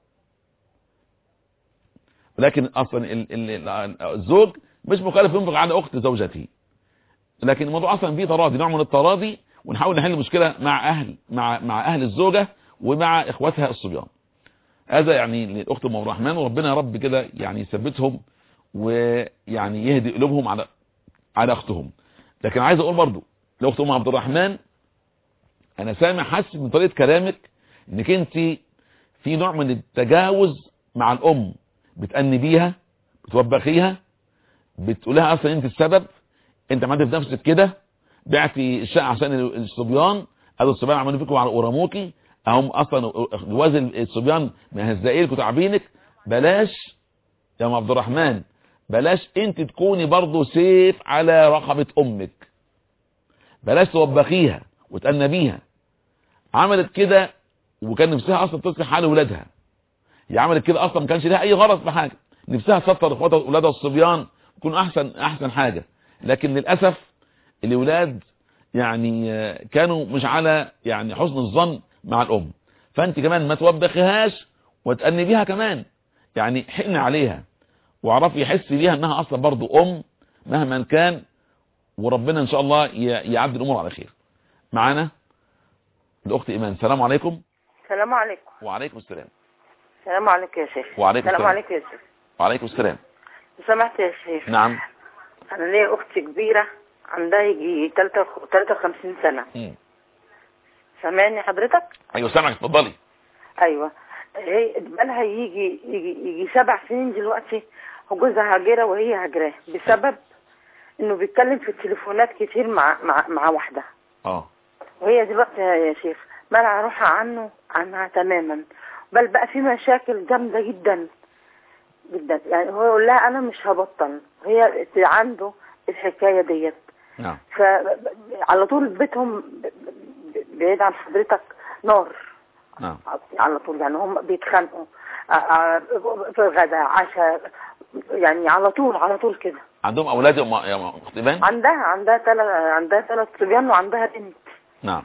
لكن اصلا الزوج مش مكلف ينفق على اخت زوجته، لكن الموضوع اصلا فيه تراضي، نوع من التراضي، ونحاول نحل المشكله مع اهل مع مع اهل الزوجه ومع اخواتها الصبيان. هذا يعني للاخت ام الرحمن، وربنا يا رب كده يعني يثبتهم ويعني يهدي قلوبهم على على اختهم. لكن عايز اقول برضو لاخت ام عبد الرحمن، انا سامع حاسس من طريقه كلامك انك انت في نوع من التجاوز مع الام، بتأنبيها بتوبخيها، بتقولها اصلا انت السبب، انت عملت في نفسك كده، بعتي الشقه عشان الصبيان، قالوا الصبيان عملوا فيكم ورموكي، هم اصلا جواز الصبيان مهزقين وتعبينك. بلاش يا ام عبد الرحمن، بلاش انت تكوني برضو سيف على رقبه امك، بلاش توبخيها وتأنبيها. عملت كده وكان نفسها اصلا تصلح حال ولادها، هي عملت كده اصلا ما كانش لها اي غرض بحاجه، نفسها تسطر اخواتها واولادها الصبيان يكونوا احسن احسن حاجه. لكن للاسف الاولاد يعني كانوا مش على يعني حسن الظن مع الام، فانت كمان ما توبخيهاش وتأنبيها كمان، يعني حن عليها واعرفي يحس بيها انها اصلا برضو ام مهما كان، وربنا ان شاء الله يعدي الامور على خير. معانا الاخت ايمان. السلام عليكم. السلام عليكم. وعليكم السلام. السلام عليكم يا شيخ. وعليكم السلام. السلام عليكم يا شيخ. وعليكم السلام. لو سمحت يا شيخ. نعم. انا ليا اخت كبيره عندها يجي ثلاثة وخمسين سنه. امم سامعني حضرتك؟ ايوه سامعك، اتفضلي. ايوه هي بقالها يجي يجي يجي سبع سنين دلوقتي، وجوزها هاجره وهي هاجراه بسبب انه بيتكلم في التليفونات كتير مع مع مع واحده. اه وهي دلوقتي يا شيخ منع روحها عنه عنها تماما، بل بقى في مشاكل جامده جدا جدا. يعني هو يقول لها انا مش هبطل، هي عنده الحكايه ديت. نعم. فعلى طول بيتهم بعيد عن حضرتك نار. نعم. على طول يعني هم بيتخانقوا في الغداء عشاء، يعني على طول على طول كده. عندهم اولاد يا اخت ايمان؟ عندها عندها ثلاث عندها ثلاث صبيان وعندها بنت. نعم.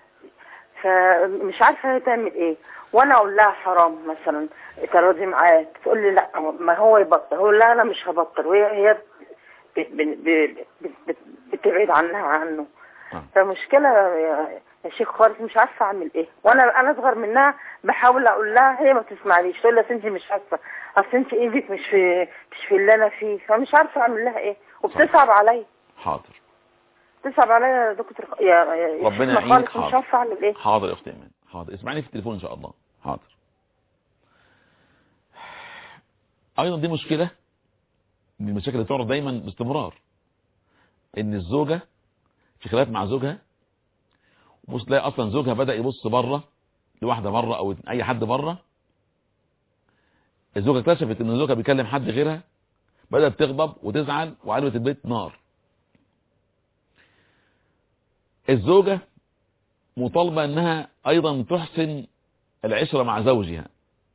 فمش عارفه هي تعمل ايه، وانا اقول لها حرام مثلا تراضي معاه، تقول لي لا ما هو يبطل، هو لا انا مش هبطل، وهي هي بتبعد عنها عنه. فمشكلة يا شيخ خالص، مش عارفة اعمل ايه، وانا انا اصغر منها بحاول اقول لها، هي ما بتسمعنيش، تقول لي انت مش عارفة، اصل انت ايدك مش في مش في اللي انا فيه، فمش عارفة اعمل لها ايه، وبتصعب عليا. حاضر. بتصعب عليا يا دكتور يا يا ربنا يعينك. حاضر. مش عارفة اعمل ايه. حاضر يا اختي ايمان، حاضر، اسمعني في التليفون ان شاء الله. حاضر. ايضا دي مشكلة من المشاكل اللي تعرض دايما باستمرار، ان الزوجة في خلاف مع زوجها، ومش تلاقي اصلا زوجها بدأ يبص بره لواحدة بره او اي حد بره، الزوجة اكتشفت ان زوجها بيكلم حد غيرها، بدأت تغضب وتزعل وقلبت البيت نار. الزوجة مطالبة انها ايضا تحسن العشرة مع زوجها.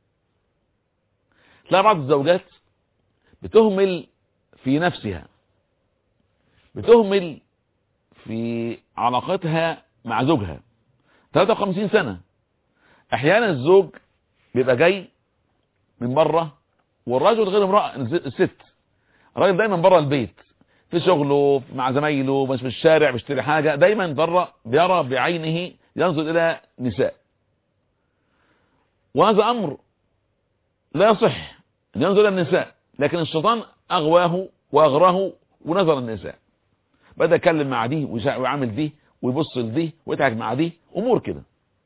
تلاقي بعض الزوجات بتهمل في نفسها، بتهمل في علاقتها مع زوجها. ثلاثة وخمسين سنة احيانا الزوج بيبقى جاي من بره، والرجل غير امرأة، الست الراجل دايما بره البيت في شغله مع زمايله، مش في الشارع بيشتري حاجة، دايما بره بيرى بعينه، ينظر الى نساء، وهذا امر لا يصح ان ينظر الى النساء، لكن الشيطان اغواه واغراه ونظر النساء، بدأ يتكلم مع دي ويعمل دي ويبص لدي ويضحك مع دي، امور كده.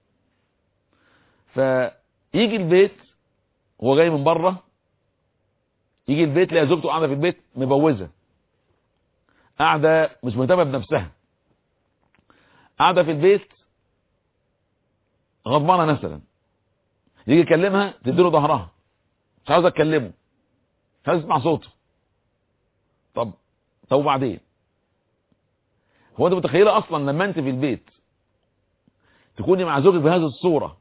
فيجي البيت وهو جاي من بره، يجي البيت لقى زوجته قاعده في البيت مبوزه، قاعده مش مهتمه بنفسها، قاعده في البيت غضبانه مثلا، يجي يكلمها تديله ظهرها، مش عاوزه تكلمه، مش عاوزه تسمع صوته. طب طب وبعدين؟ هو انت متخيله اصلا لما انت في البيت تكوني مع زوجك بهذه الصوره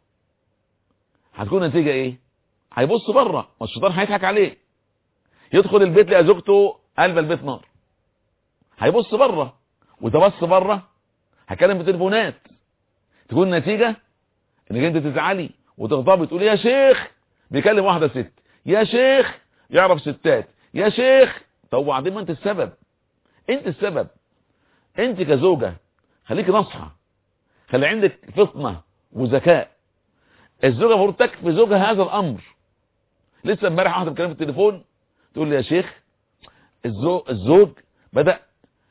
هتكون النتيجه ايه؟ هيبص بره والشيطان هيضحك عليه، يدخل البيت لقى زوجته قلب البيت نار، هيبص بره، وتبص بره هكلم بتليفونات، تكون النتيجه انك انت تزعلي وتغضبي تقولي يا شيخ بيكلم واحده ست، يا شيخ يعرف ستات، يا شيخ. طب وبعدين ما انت السبب، انت السبب، انت كزوجة خليكي نصحة، خلي عندك فطنة وذكاء. الزوجة المفروض تكفي زوجها هذا الامر. لسه امبارح واحده بتكلم في التليفون تقول لي يا شيخ الزوج, الزوج بدأ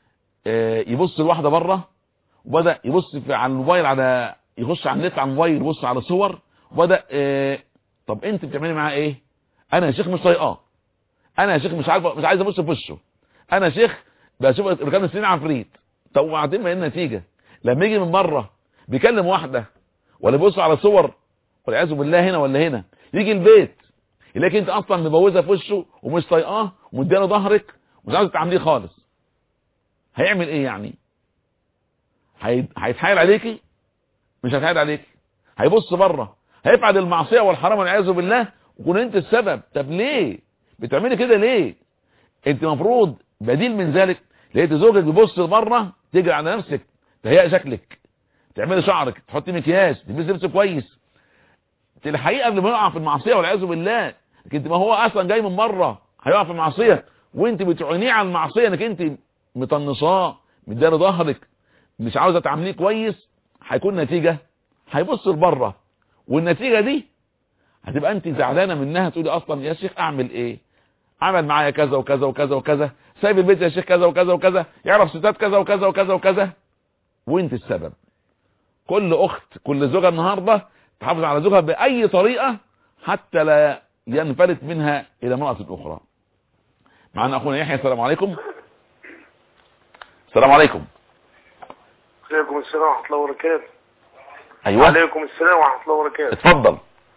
يبص لواحدة بره، وبدأ يبص على الموبايل، على يخش على النت على الموبايل يبص على صور، وبدأ طب انت بتعملي معاه ايه؟ انا يا شيخ مش طايقاه، انا يا شيخ مش عارف، مش عايز ابص في وشه، انا يا شيخ بشوف ركاب السنين عفريت. طب وبعدين ما ايه النتيجه؟ لما يجي من بره بيكلم واحده ولا بيبص على صور والعياذ بالله هنا ولا هنا، يجي البيت يلاقي انت اصلا مبوزه في وشه ومش طايقاه ومديله ظهرك ومش عاوز تعامليه خالص، هيعمل ايه يعني؟ هيتحايل عليكي؟ مش هيتحايل عليكي، هيبص بره، هيفعل المعصيه والحرام والعياذ بالله وكون انت السبب. طب ليه بتعملي كده ليه؟ انت المفروض بديل من ذلك، لقيت زوجك بيبص لبره تجري على نفسك، تهيئ شكلك، تعملي شعرك، تحطي مكياج، تلبسي لبس كويس، تلحقيه قبل ما يقع في المعصيه والعياذ بالله. لكن ما هو اصلا جاي من بره هيقع في المعصيه وانت بتعينيه على المعصيه، انك انت مطنشاه مديله ظهرك مش عاوزه تعامليه كويس، هيكون نتيجه هيبص لبره، والنتيجه دي هتبقى انت زعلانه منها، تقولي اصلا يا شيخ اعمل ايه؟ عمل معايا كذا وكذا وكذا وكذا، سايب البيت يا شيخ كذا وكذا وكذا، يعرف ستات كذا وكذا وكذا وكذا، وانت السبب. كل اخت كل زوجة النهاردة تحافظ على زوجها باي طريقة حتى لا ينفلت منها الى امرأة اخرى. معنا اخونا يحيى. السلام عليكم. السلام عليكم. عليكم السلام ورحمة الله وبركاته. ايوه. عليكم السلام ورحمة الله وبركاته. اتفضل.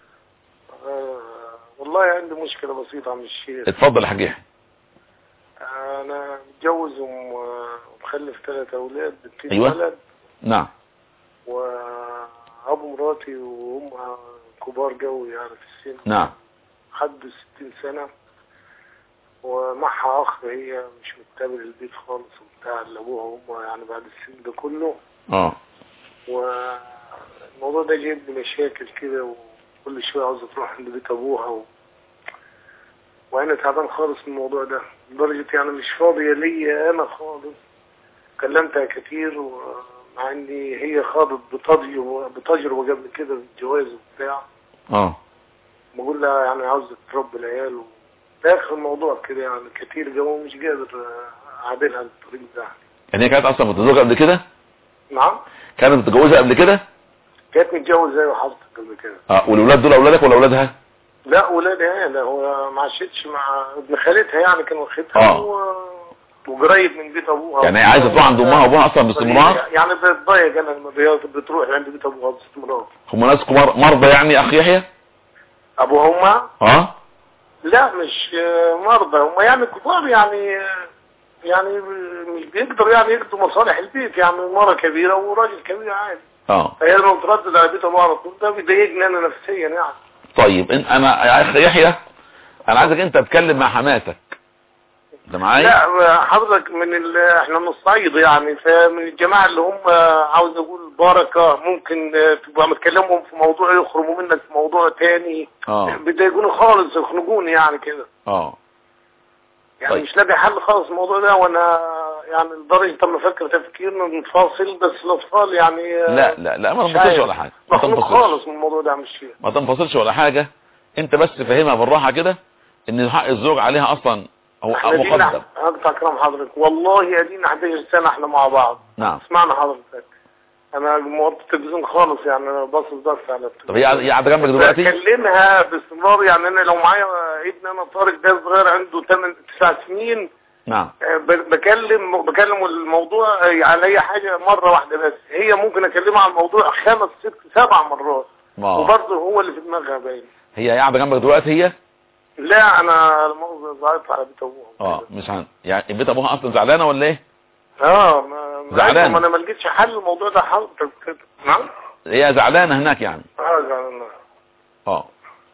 آه والله عندي مشكلة بسيطة يا عم الشيخ. اتفضل يا حاج يحيى. انا متجوز ومخلف ثلاثة اولاد بنتين أيوة. ولد. نعم. وابو مراتي وامها كبار قوي يعني في السن. نعم. حد ستين سنة، ومعها اخ هي مش متقابل البيت خالص وبتاع اللي ابوها وامها يعني بعد السن ده كله. اه. والموضوع ده جايب لي مشاكل كده، وكل شويه عاوزه تروح عند بيت ابوها و... وانا تعبان خالص من الموضوع ده. لدرجة يعني مش فاضية ليا انا خالص. كلمتها كتير ومع اني هي خاضت بتجربة بتجربة قبل كده في الجواز وبتاع. اه بقول لها يعني عاوزة تربي العيال و... في اخر الموضوع كده يعني كتير جو مش قادر اعدلها الطريق ده. يعني هي كانت اصلا متزوجة قبل كده؟ نعم كانت متجوزة قبل كده؟ كانت متجوزة زي وحضرتك قبل كده. اه والولاد دول اولادك ولا اولادها؟ لا ولادها. لا هو ما عاشتش مع ابن خالتها يعني كان واخدها اه و... وقريب من بيت ابوها. يعني هي عايزة تروح عند امها وابوها اصلا باستمرار؟ يعني بتضايق انا لما بتروح عند بيت ابوها باستمرار. هم ناس كبار مرضى يعني اخ يحيى؟ ابوها وامها؟ اه لا مش مرضى هم يعني كبار يعني يعني مش بيقدروا يعني يقضوا مصالح البيت يعني مرة كبيرة وراجل كبير عادي. اه فهي لما تردد على بيت ابوها على طول ده بيضايقني انا نفسيا يعني. طيب إن انا يا اخ يحيى انا عايزك انت تتكلم مع حماتك. انت معايا؟ لا حضرتك من ال... احنا من الصعيد يعني فمن الجماعة اللي هم عاوز اقول بركة ممكن تبقى متكلمهم في موضوع يخرجوا منك في موضوع تاني. اه بيضايقوني خالص يخنقوني يعني كده. اه يعني طيب. مش لاقي حل خالص الموضوع ده وانا يعني لدرجة لما افكر تفكير نتفاصل بس الاطفال يعني لا لا لا ما تنفصلش ولا حاجة. ما تنفصلش خالص من الموضوع ده مش فيه. ما تنفصلش ولا حاجة. انت بس فهمها بالراحة كده ان حق الزوج عليها اصلا هو مقدم. اقطع كلام حضرتك والله ادينا احد عشر سنة احنا مع بعض. نعم اسمعنا حضرتك انا موطي التلفزيون خالص يعني انا باصص بس على التلفزيون. طب هي هي قاعده جنبك دلوقتي؟ بكلمها باستمرار يعني انا لو معايا ابن انا طارق ده صغير عنده ثمانية تسعة سنين. نعم بكلم بكلم الموضوع على اي حاجه مره واحده بس هي ممكن اكلمها عن الموضوع خمس ست سبع مرات وبرضه هو اللي في دماغها باين. هي قاعده جنبك دلوقتي هي؟ لا انا الموضوع ضايق على بيت ابوها. اه مش عن يعني بيت ابوها اصلا زعلانه ولا ايه؟ اه ما زعلانه. ما انا ما لقيتش حل الموضوع ده حضرتك كده. نعم هي زعلانه هناك يعني. اه زعلانه. اه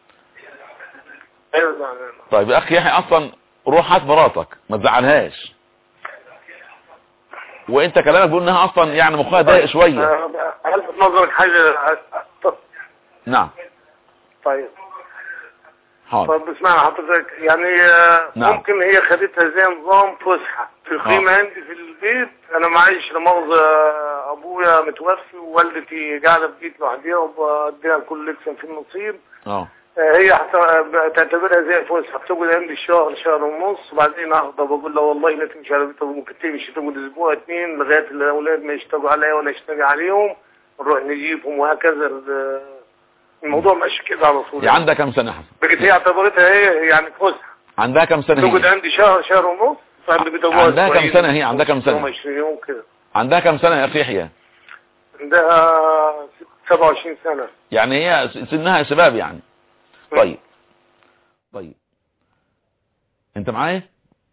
ايوه زعلانه. طيب يا اخي يحيى اصلا روح هات مراتك ما تزعلهاش. وانت كلامك بيقول انها اصلا يعني مخها ضايق شويه. هلفت نظرك حاجه. نعم طيب حاضر. طب اسمعنا حضرتك يعني نعم. ممكن هي خدتها زي نظام فسحه في قيمه عندي في البيت. انا معيش لمؤاخذه ابويا متوفي ووالدتي قاعده في بيت لوحديها وبديها كل لكسن في النصيب. اه هي تعتبرها زي فسحه بتقعد عندي شهر شهر ونص وبعدين اخضر بقول لها والله لا تمشي على بيت ممكن تمشي تقعد اسبوع اثنين لغايه الاولاد ما يشتغلوا عليا ولا اشتغل عليهم نروح نجيبهم وهكذا. الموضوع ماشي كده على طول. هي عندها كام سنه حسن؟ بقت هي اعتبرتها هي يعني فسحه. عندها كام سنه هي؟ تقعد عندي شهر شهر ونص عند بيت ابوها. عندها كام سنه هي؟ عندها كام سنه؟ عشرين يوم كده. عندها كام سنه يا اخي يحيى؟ عندها سبعة وعشرين سنه. يعني هي سنها شباب يعني. طيب طيب انت معايا؟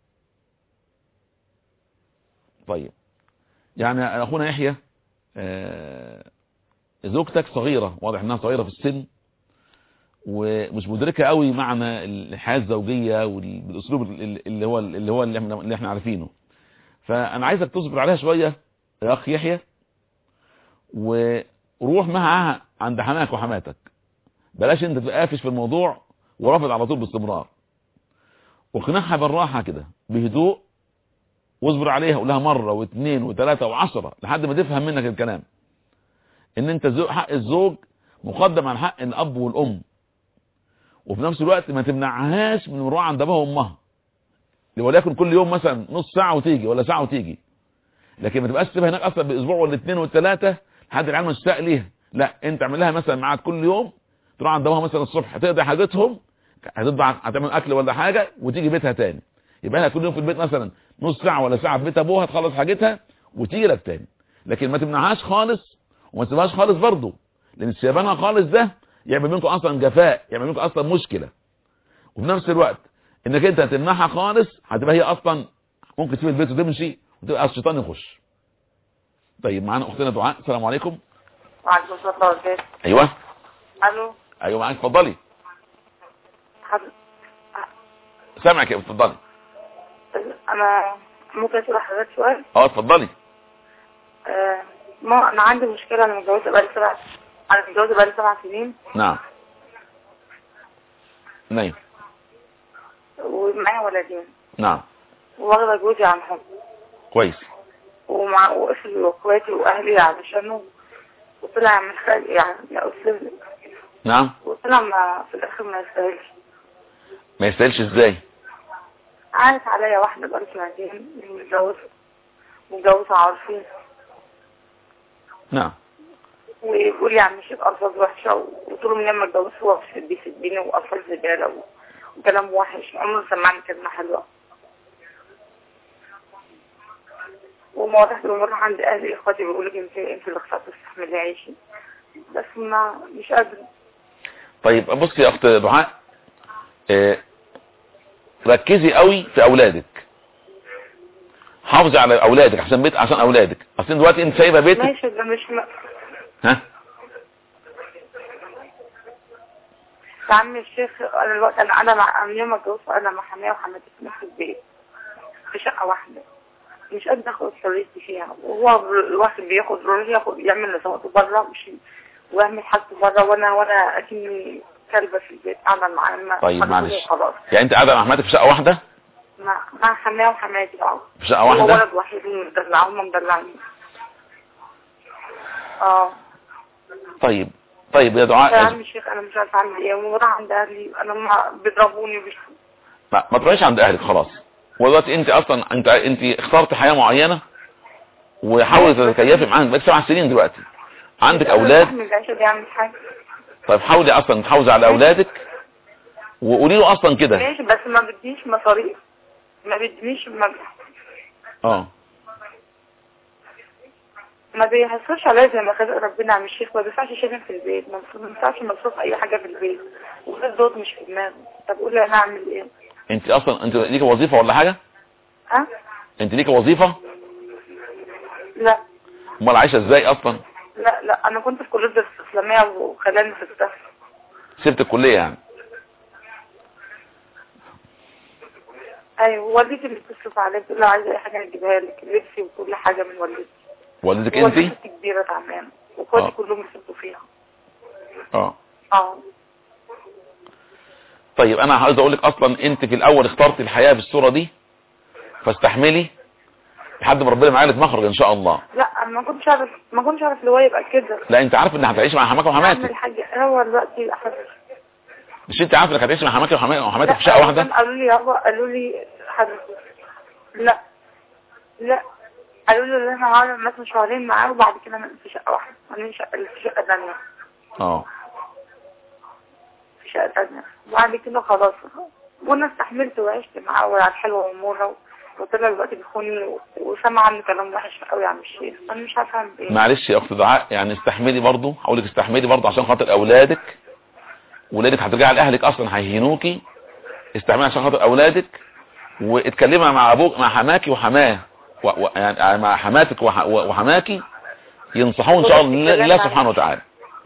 طيب يعني اخونا يحيى آه زوجتك صغيرة واضح انها صغيرة في السن ومش مدركة قوي معنى الحياة الزوجية والاسلوب اللي هو اللي هو اللي احنا, اللي احنا عارفينه. فانا عايزك تصبر عليها شوية يا اخ يحيى وروح معها عند حماك وحماتك. بلاش انت تبقى قافش في الموضوع ورافض على طول باستمرار. واقنعها بالراحة كده بهدوء واصبر عليها قول لها مرة واثنين وثلاثة وعشرة لحد ما تفهم منك الكلام ان انت حق الزوج مقدم عن حق الاب والام. وفي نفس الوقت ما تمنعهاش من مروح عند ابوها وامها وليكن كل يوم مثلا نص ساعة وتيجي ولا ساعة وتيجي. لكن ما تبقاش تسيبها هناك اصلا باسبوع ولا اثنين وثلاثة لحد العيال مشتاق ليها. لا انت اعمل لها مثلا ميعاد كل يوم تروح عند ابوها مثلا الصبح تقضي حاجتهم هتطبع هتعمل اكل ولا حاجة وتيجي بيتها تاني. يبقى لها كل يوم في البيت مثلا نص ساعة ولا ساعة في بيت ابوها تخلص حاجتها وتيجي لك تاني. لكن ما تمنعهاش خالص وما تسيبهاش خالص برضه لان سيبانها خالص ده يعمل منكم اصلا جفاء يعمل منكم اصلا مشكلة. وفي نفس الوقت انك انت هتمنعها خالص هتبقى هي اصلا ممكن تسيب البيت وتمشي وتبقى الشيطان يخش. طيب معانا اختنا دعاء. السلام عليكم. وعليكم السلام ورحمة الله وبركاته. ايوه الو. ايوه معاك اتفضلي. حضرتك سامعك اتفضلي. انا ممكن اسال حضرتك سؤال؟ اه اتفضلي. آه ما انا عندي مشكله. انا متجوزه بقالي سبع انا متجوزه بقالي سبع سنين. نعم نعم. ومعايا ولدين. نعم. واخده جوزي عنهم كويس. ومع وقفل واخواتي واهلي علشانه، وطلع من خلق يعني يا استاذ. نعم. وطلع ما في الاخر ما يستاهلش. ما يستاهلش ازاي؟ عارف عليا واحده بقى سنتين متجوزه متجوزه عارفين. نعم. ويقول لي عم الشيخ الفاظ وحشه، وقلت له من لما اتجوزت هو بيسبني والفاظ زباله وكلام وحش، عمره سمعني كلمه حلوه. وما رحت بمره عند اهلي اخواتي بيقولوا لي انت انت اللي اخترتي تستحملي عيشي، بس ما مش قادره. طيب بصي يا اخت دعاء، اه ركزي قوي في اولادك، حافظي على اولادك عشان بيت عشان اولادك. اصل دلوقتي انت سايبه بيتك. ماشي ده مش م... ها يا عم الشيخ، انا الوقت انا انا مع يوم ما اتجوزت انا مع حماية وحماتي في نفس البيت في شقه واحده، مش قادره اخد حريتي فيها، وهو الواحد بياخد روحي ياخد يعمل نظامته بره مش ويعمل حاجته بره، وانا وانا اكني كلبه في البيت قاعده معاه. طيب معلش، يعني انت قاعده مع حماتك في شقه واحده؟ مع مع حماية وحماتي اه في شقه واحده؟ هو ولد وحيد ومدلعهم ومدلعين. اه طيب طيب يا دعاء يا عم الشيخ انا مش عارفه اعمل ايه، ومرة عند اهلي انا ما بيضربوني وبيش ما, ما تروحيش عند اهلك خلاص. ودلوقتي انت اصلا انت انت اخترت حياه معينه وحاولي تتكيفي معاهم بقى سبع سنين دلوقتي، عندك اولاد. طيب حاولي اصلا تحافظي على اولادك وقولي له اصلا كده. ماشي بس ما بديش مصاريف، ما بدينيش مبلغ. اه ما بيحصلش عليا زي ما خلق ربنا عم الشيخ، ما بينفعش شيء في البيت، ما بينفعش مصروف اي حاجه في البيت، وغير دوت مش في دماغي. طب قولي انا اعمل ايه؟ انت اصلا انت ليكي وظيفه ولا حاجه؟ ها؟ انت ليكي وظيفه؟ لا. امال عايشه ازاي اصلا؟ لا لا انا كنت في كليه الدراسات الاسلاميه وخلاني في السفر. سبت الكليه يعني؟ ايوه والدتي اللي بتصرف عليا، بتقول لها عايزه اي حاجه اجيبها لك، لبسي وكل حاجه من والدتي. والدتك انت؟ والدتي كبيره تعبانه واخواتي كلهم يسبوا فيها. اه اه طيب انا عايز اقول لك اصلا انت في الاول اخترت الحياه بالصوره دي، فاستحملي لحد ما ربنا معاك مخرج ان شاء الله. لا انا ما كنتش عارف ما كنتش عارف اللي هو يبقى كده. لا انت عارف انك هتعيش مع حماك وحماتك. اعمل حاجه هو دلوقتي احد. مش انت عارف انك هتعيش مع حماك وحماتك في شقه واحده؟ قالوا لي يابا قالوا لي حضرتك لا لا قالوا لي ان انا هقعد مثلا شهرين معاه وبعد كده انا في شقه واحده، انا في شقه في شقه ثانيه. اه في شقه ثانيه وبعد كده خلاص، وانا استحملت وعشت معاه وعلى الحلوه والمره، وطلع دلوقتي بيخوني وسمع عنه كلام وحش قوي يا عم الشيخ، انا مش عارفه اعمل ايه. معلش يا اخت دعاء، يعني استحملي برضه، هقول لك استحملي برضه عشان خاطر اولادك. ولادك هترجعي لاهلك اصلا هيهينوكي، استحملي عشان خاطر اولادك، واتكلمي مع ابوك مع حماكي وحماه و... و... يعني مع حماتك وح... وحماكي ينصحوه ان شاء الله لله سبحانه وتعالى.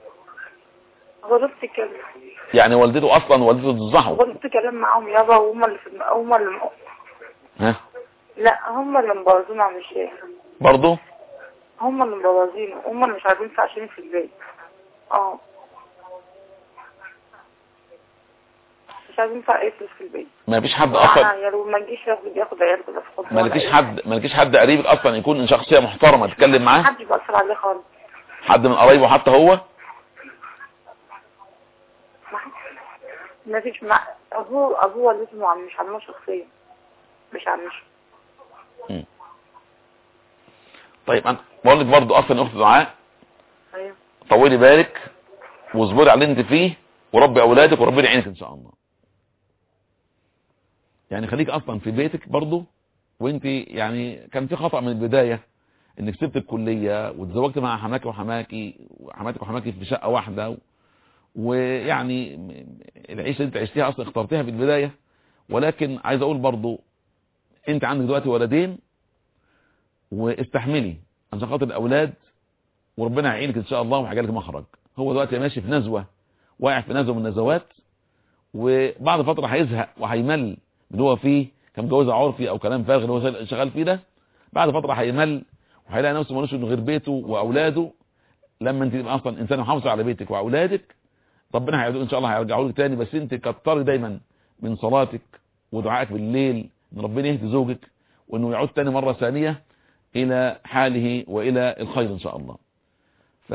غلطت كده يعني والدته اصلا والدته تنصحه. غلطت كلام معاهم يابا، وهم اللي في هم اللي ها لا هم اللي مبوظين عم الشيخ برضه، هم اللي مبوظين، هم اللي مش عارفين يدفعوا في البيت. اه مش عايزين ندفع اي فلوس في البيت. ما فيش حد اصلا يعني ما تجيش ياخد ياخد عيال كده في حضنه. ما لكيش حد ما لكيش حد قريب اصلا يكون شخصيه محترمه تتكلم معاه؟ ما حدش بيأثر عليه خالص. حد من قرايبه حتى هو؟ ما فيش مع ابوه ابوه والدته عم مش عمه شخصيه مش عمش. امم طيب انا بقول لك برضه اصلا اخت دعاء، ايوه طولي بالك واصبري على اللي انت فيه وربي اولادك وربنا يعينك ان شاء الله. يعني خليك اصلا في بيتك برضه، وانت يعني كان في خطأ من البداية انك سبت الكلية وتزوجت مع حماكي وحماكي وحماتك وحماكي في شقة واحدة، ويعني العيشة اللي انت عشتيها اصلا اخترتها في البداية. ولكن عايز اقول برضه انت عندك دلوقتي ولدين، واستحملي عشان خاطر الاولاد وربنا هيعينك ان شاء الله وهيجي لك مخرج. هو دلوقتي ماشي في نزوة، واقع في نزوة من النزوات، وبعد فترة هيزهق وهيمل اللي هو فيه كان جوازه عرفي او كلام فارغ اللي هو شغال فيه ده. بعد فتره هيمل وهيلاقي نفسه مالوش غير بيته واولاده. لما انت تبقى اصلا انسان محافظه على بيتك واولادك ربنا هيعودك ان شاء الله، هيرجعوا لك تاني. بس انت كتري دايما من صلاتك ودعائك بالليل ان ربنا يهدي زوجك وانه يعود تاني مرة ثانية الى حاله والى الخير ان شاء الله. ف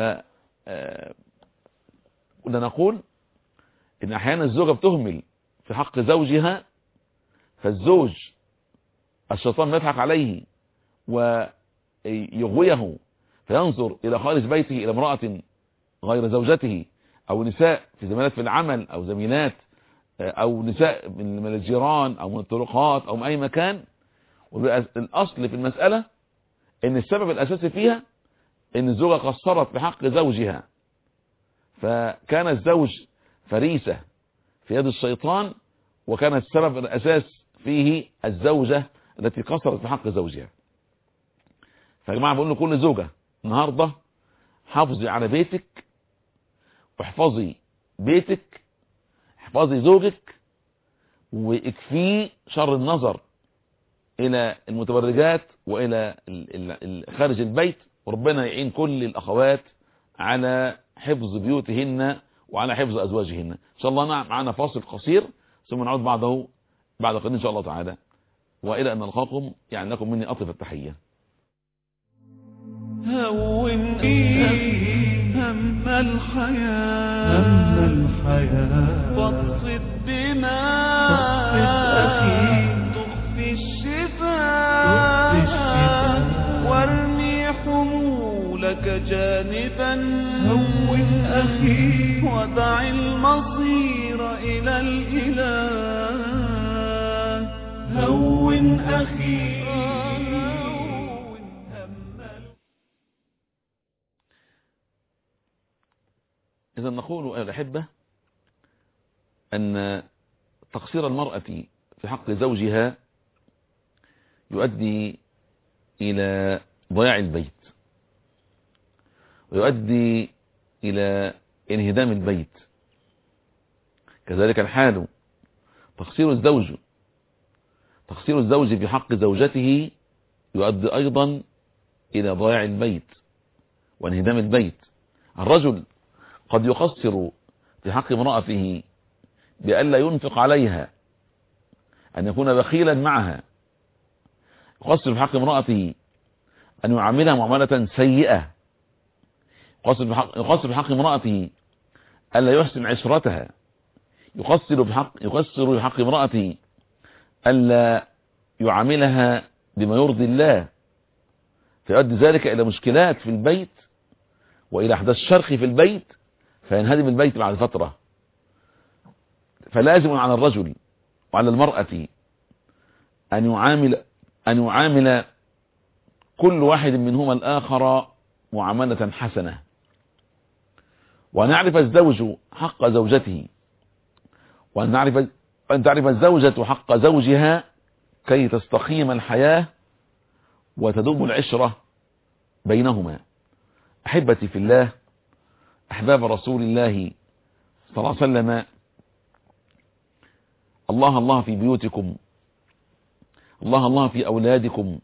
كنا نقول ان احيانا الزوجة بتهمل في حق زوجها، فالزوج الشيطان يضحك عليه ويغويه فينظر الى خارج بيته الى امرأة غير زوجته، او نساء في زميلات في العمل، او زميلات، او نساء من الجيران، او من الطرقات، او من اي مكان. وبيبقى الاصل في المسألة ان السبب الاساسي فيها ان الزوجة قصرت بحق زوجها، فكان الزوج فريسة في يد الشيطان، وكان السبب الاساس فيه الزوجة التي قصرت بحق زوجها. فيا جماعة بقول لكل زوجة النهاردة حافظي على بيتك، واحفظي بيتك، احفظي زوجك، واكفيه شر النظر الى المتبرجات والى خارج البيت. وربنا يعين كل الاخوات على حفظ بيوتهن وعلى حفظ ازواجهن ان شاء الله. معنا فاصل قصير ثم نعود بعده بعد قليل ان شاء الله تعالى، والى ان نلقاكم. يعني لكم مني اطيب التحية. هون هم الحياة هم الحياة واقصد بما تخفي الشفاء وارمي حمولك جانبا. هون أخي ودع المصير إلى الإله. هون أخي. إذا نقول أيها الأحبة أن تقصير المرأة في حق زوجها يؤدي إلى ضياع البيت، ويؤدي إلى انهدام البيت. كذلك الحال تقصير الزوج تقصير الزوج في حق زوجته يؤدي أيضا إلى ضياع البيت وانهدام البيت. الرجل قد يقصر في حق امرأته بألا ينفق عليها، أن يكون بخيلا معها. يقصر في حق امرأته أن يعاملها معاملة سيئة. يقصر في حق, يقصر في حق امرأته ألا يحسن عشرتها. يقصر في حق يقصر في حق امرأته ألا يعاملها بما يرضي الله، فيؤدي ذلك إلى مشكلات في البيت وإلى أحداث شرخ في البيت، فينهدم البيت بعد فترة. فلازم على الرجل وعلى المرأة أن يعامل أن يعامل كل واحد منهما الآخر معاملة حسنة، وأن يعرف الزوج حق زوجته، وأن نعرف أن تعرف الزوجة حق زوجها كي تستقيم الحياة وتدوم العشرة بينهما. أحبتي في الله، أحباب رسول الله صلى الله عليه وسلم، الله الله في بيوتكم، الله الله في أولادكم،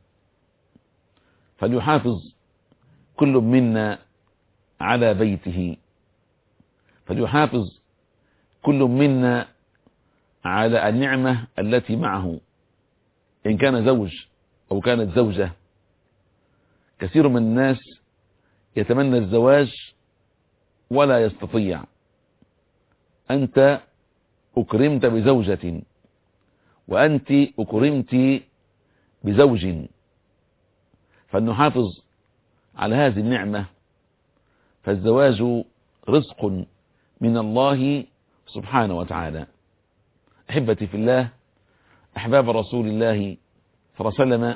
فليحافظ كل منا على بيته، فليحافظ كل منا على النعمة التي معه، إن كان زوج أو كانت زوجة. كثير من الناس يتمنى الزواج ولا يستطيع. أنت أكرمت بزوجة، وأنت أكرمت بزوج، فلنحافظ على هذه النعمة، فالزواج رزق من الله سبحانه وتعالى. أحبتي في الله، أحباب رسول الله صلى الله عليه وسلم،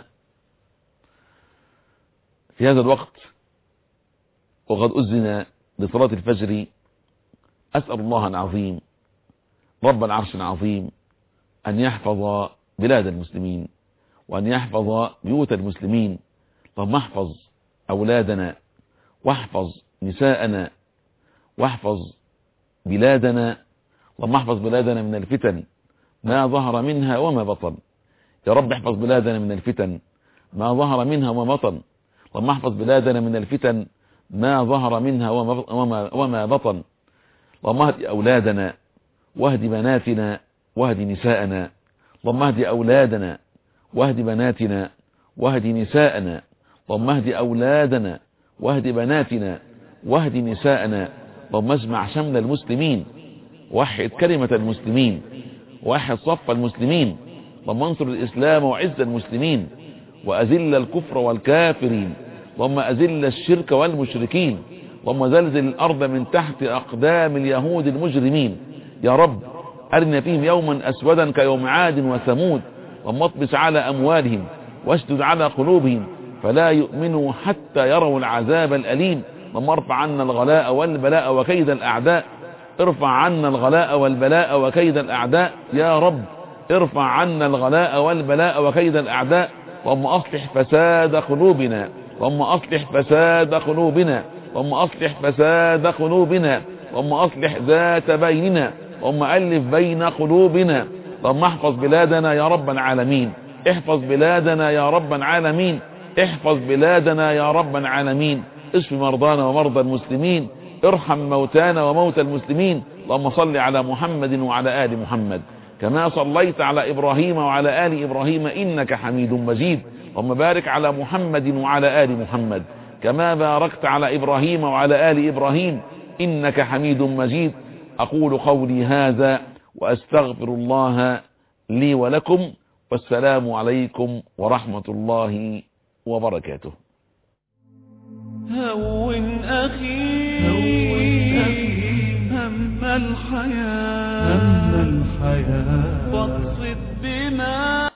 في هذا الوقت وقد أذن لصلاة الفجر، أسأل الله العظيم رب العرش العظيم أن يحفظ بلاد المسلمين، وأن يحفظ بيوت المسلمين. اللهم احفظ أولادنا، واحفظ نساءنا، واحفظ بلادنا. اللهم احفظ بلادنا من الفتن ما ظهر منها وما بطن. يا رب احفظ بلادنا من الفتن ما ظهر منها وما بطن. اللهم احفظ بلادنا من الفتن ما ظهر منها وما, وما بطن. اللهم اهد أولادنا، واهد بناتنا، واهد نساءنا. اللهم اهد أولادنا، واهد بناتنا، واهد نساءنا، اللهم اهد أولادنا واهد بناتنا واهد نساءنا، اللهم اجمع شمل المسلمين، وحد كلمة المسلمين، وحد صف المسلمين، اللهم انصر الإسلام وعز المسلمين، وأذل الكفر والكافرين، اللهم أذل الشرك والمشركين، اللهم زلزل الأرض من تحت أقدام اليهود المجرمين. يا رب أرنا فيهم يوما أسودا كيوم عاد وثمود، اللهم اطبس على أموالهم واشدد على قلوبهم فلا يؤمنوا حتى يروا العذاب الأليم. اللهم ارفع عنا الغلاء والبلاء وكيد الأعداء، ارفع عنا الغلاء والبلاء وكيد الأعداء يا رب، ارفع عنا الغلاء والبلاء وكيد الأعداء. اللهم أصلح فساد قلوبنا، اللهم أصلح فساد قلوبنا، اللهم أصلح فساد قلوبنا، اللهم أصلح ذات بيننا، اللهم ألف بين قلوبنا. اللهم احفظ بلادنا يا رب العالمين، احفظ بلادنا يا رب العالمين، احفظ بلادنا يا رب العالمين. اشف مرضانا ومرضى المسلمين، ارحم موتانا وموتى المسلمين. اللهم صل على محمد وعلى آل محمد كما صليت على إبراهيم وعلى آل إبراهيم إنك حميد مجيد. اللهم بارك على محمد وعلى آل محمد كما باركت على إبراهيم وعلى آل إبراهيم إنك حميد مجيد. أقول قولي هذا وأستغفر الله لي ولكم، والسلام عليكم ورحمة الله وبركاته. هون أخي هون أخي هم الحياة هم الحياة واقصد بما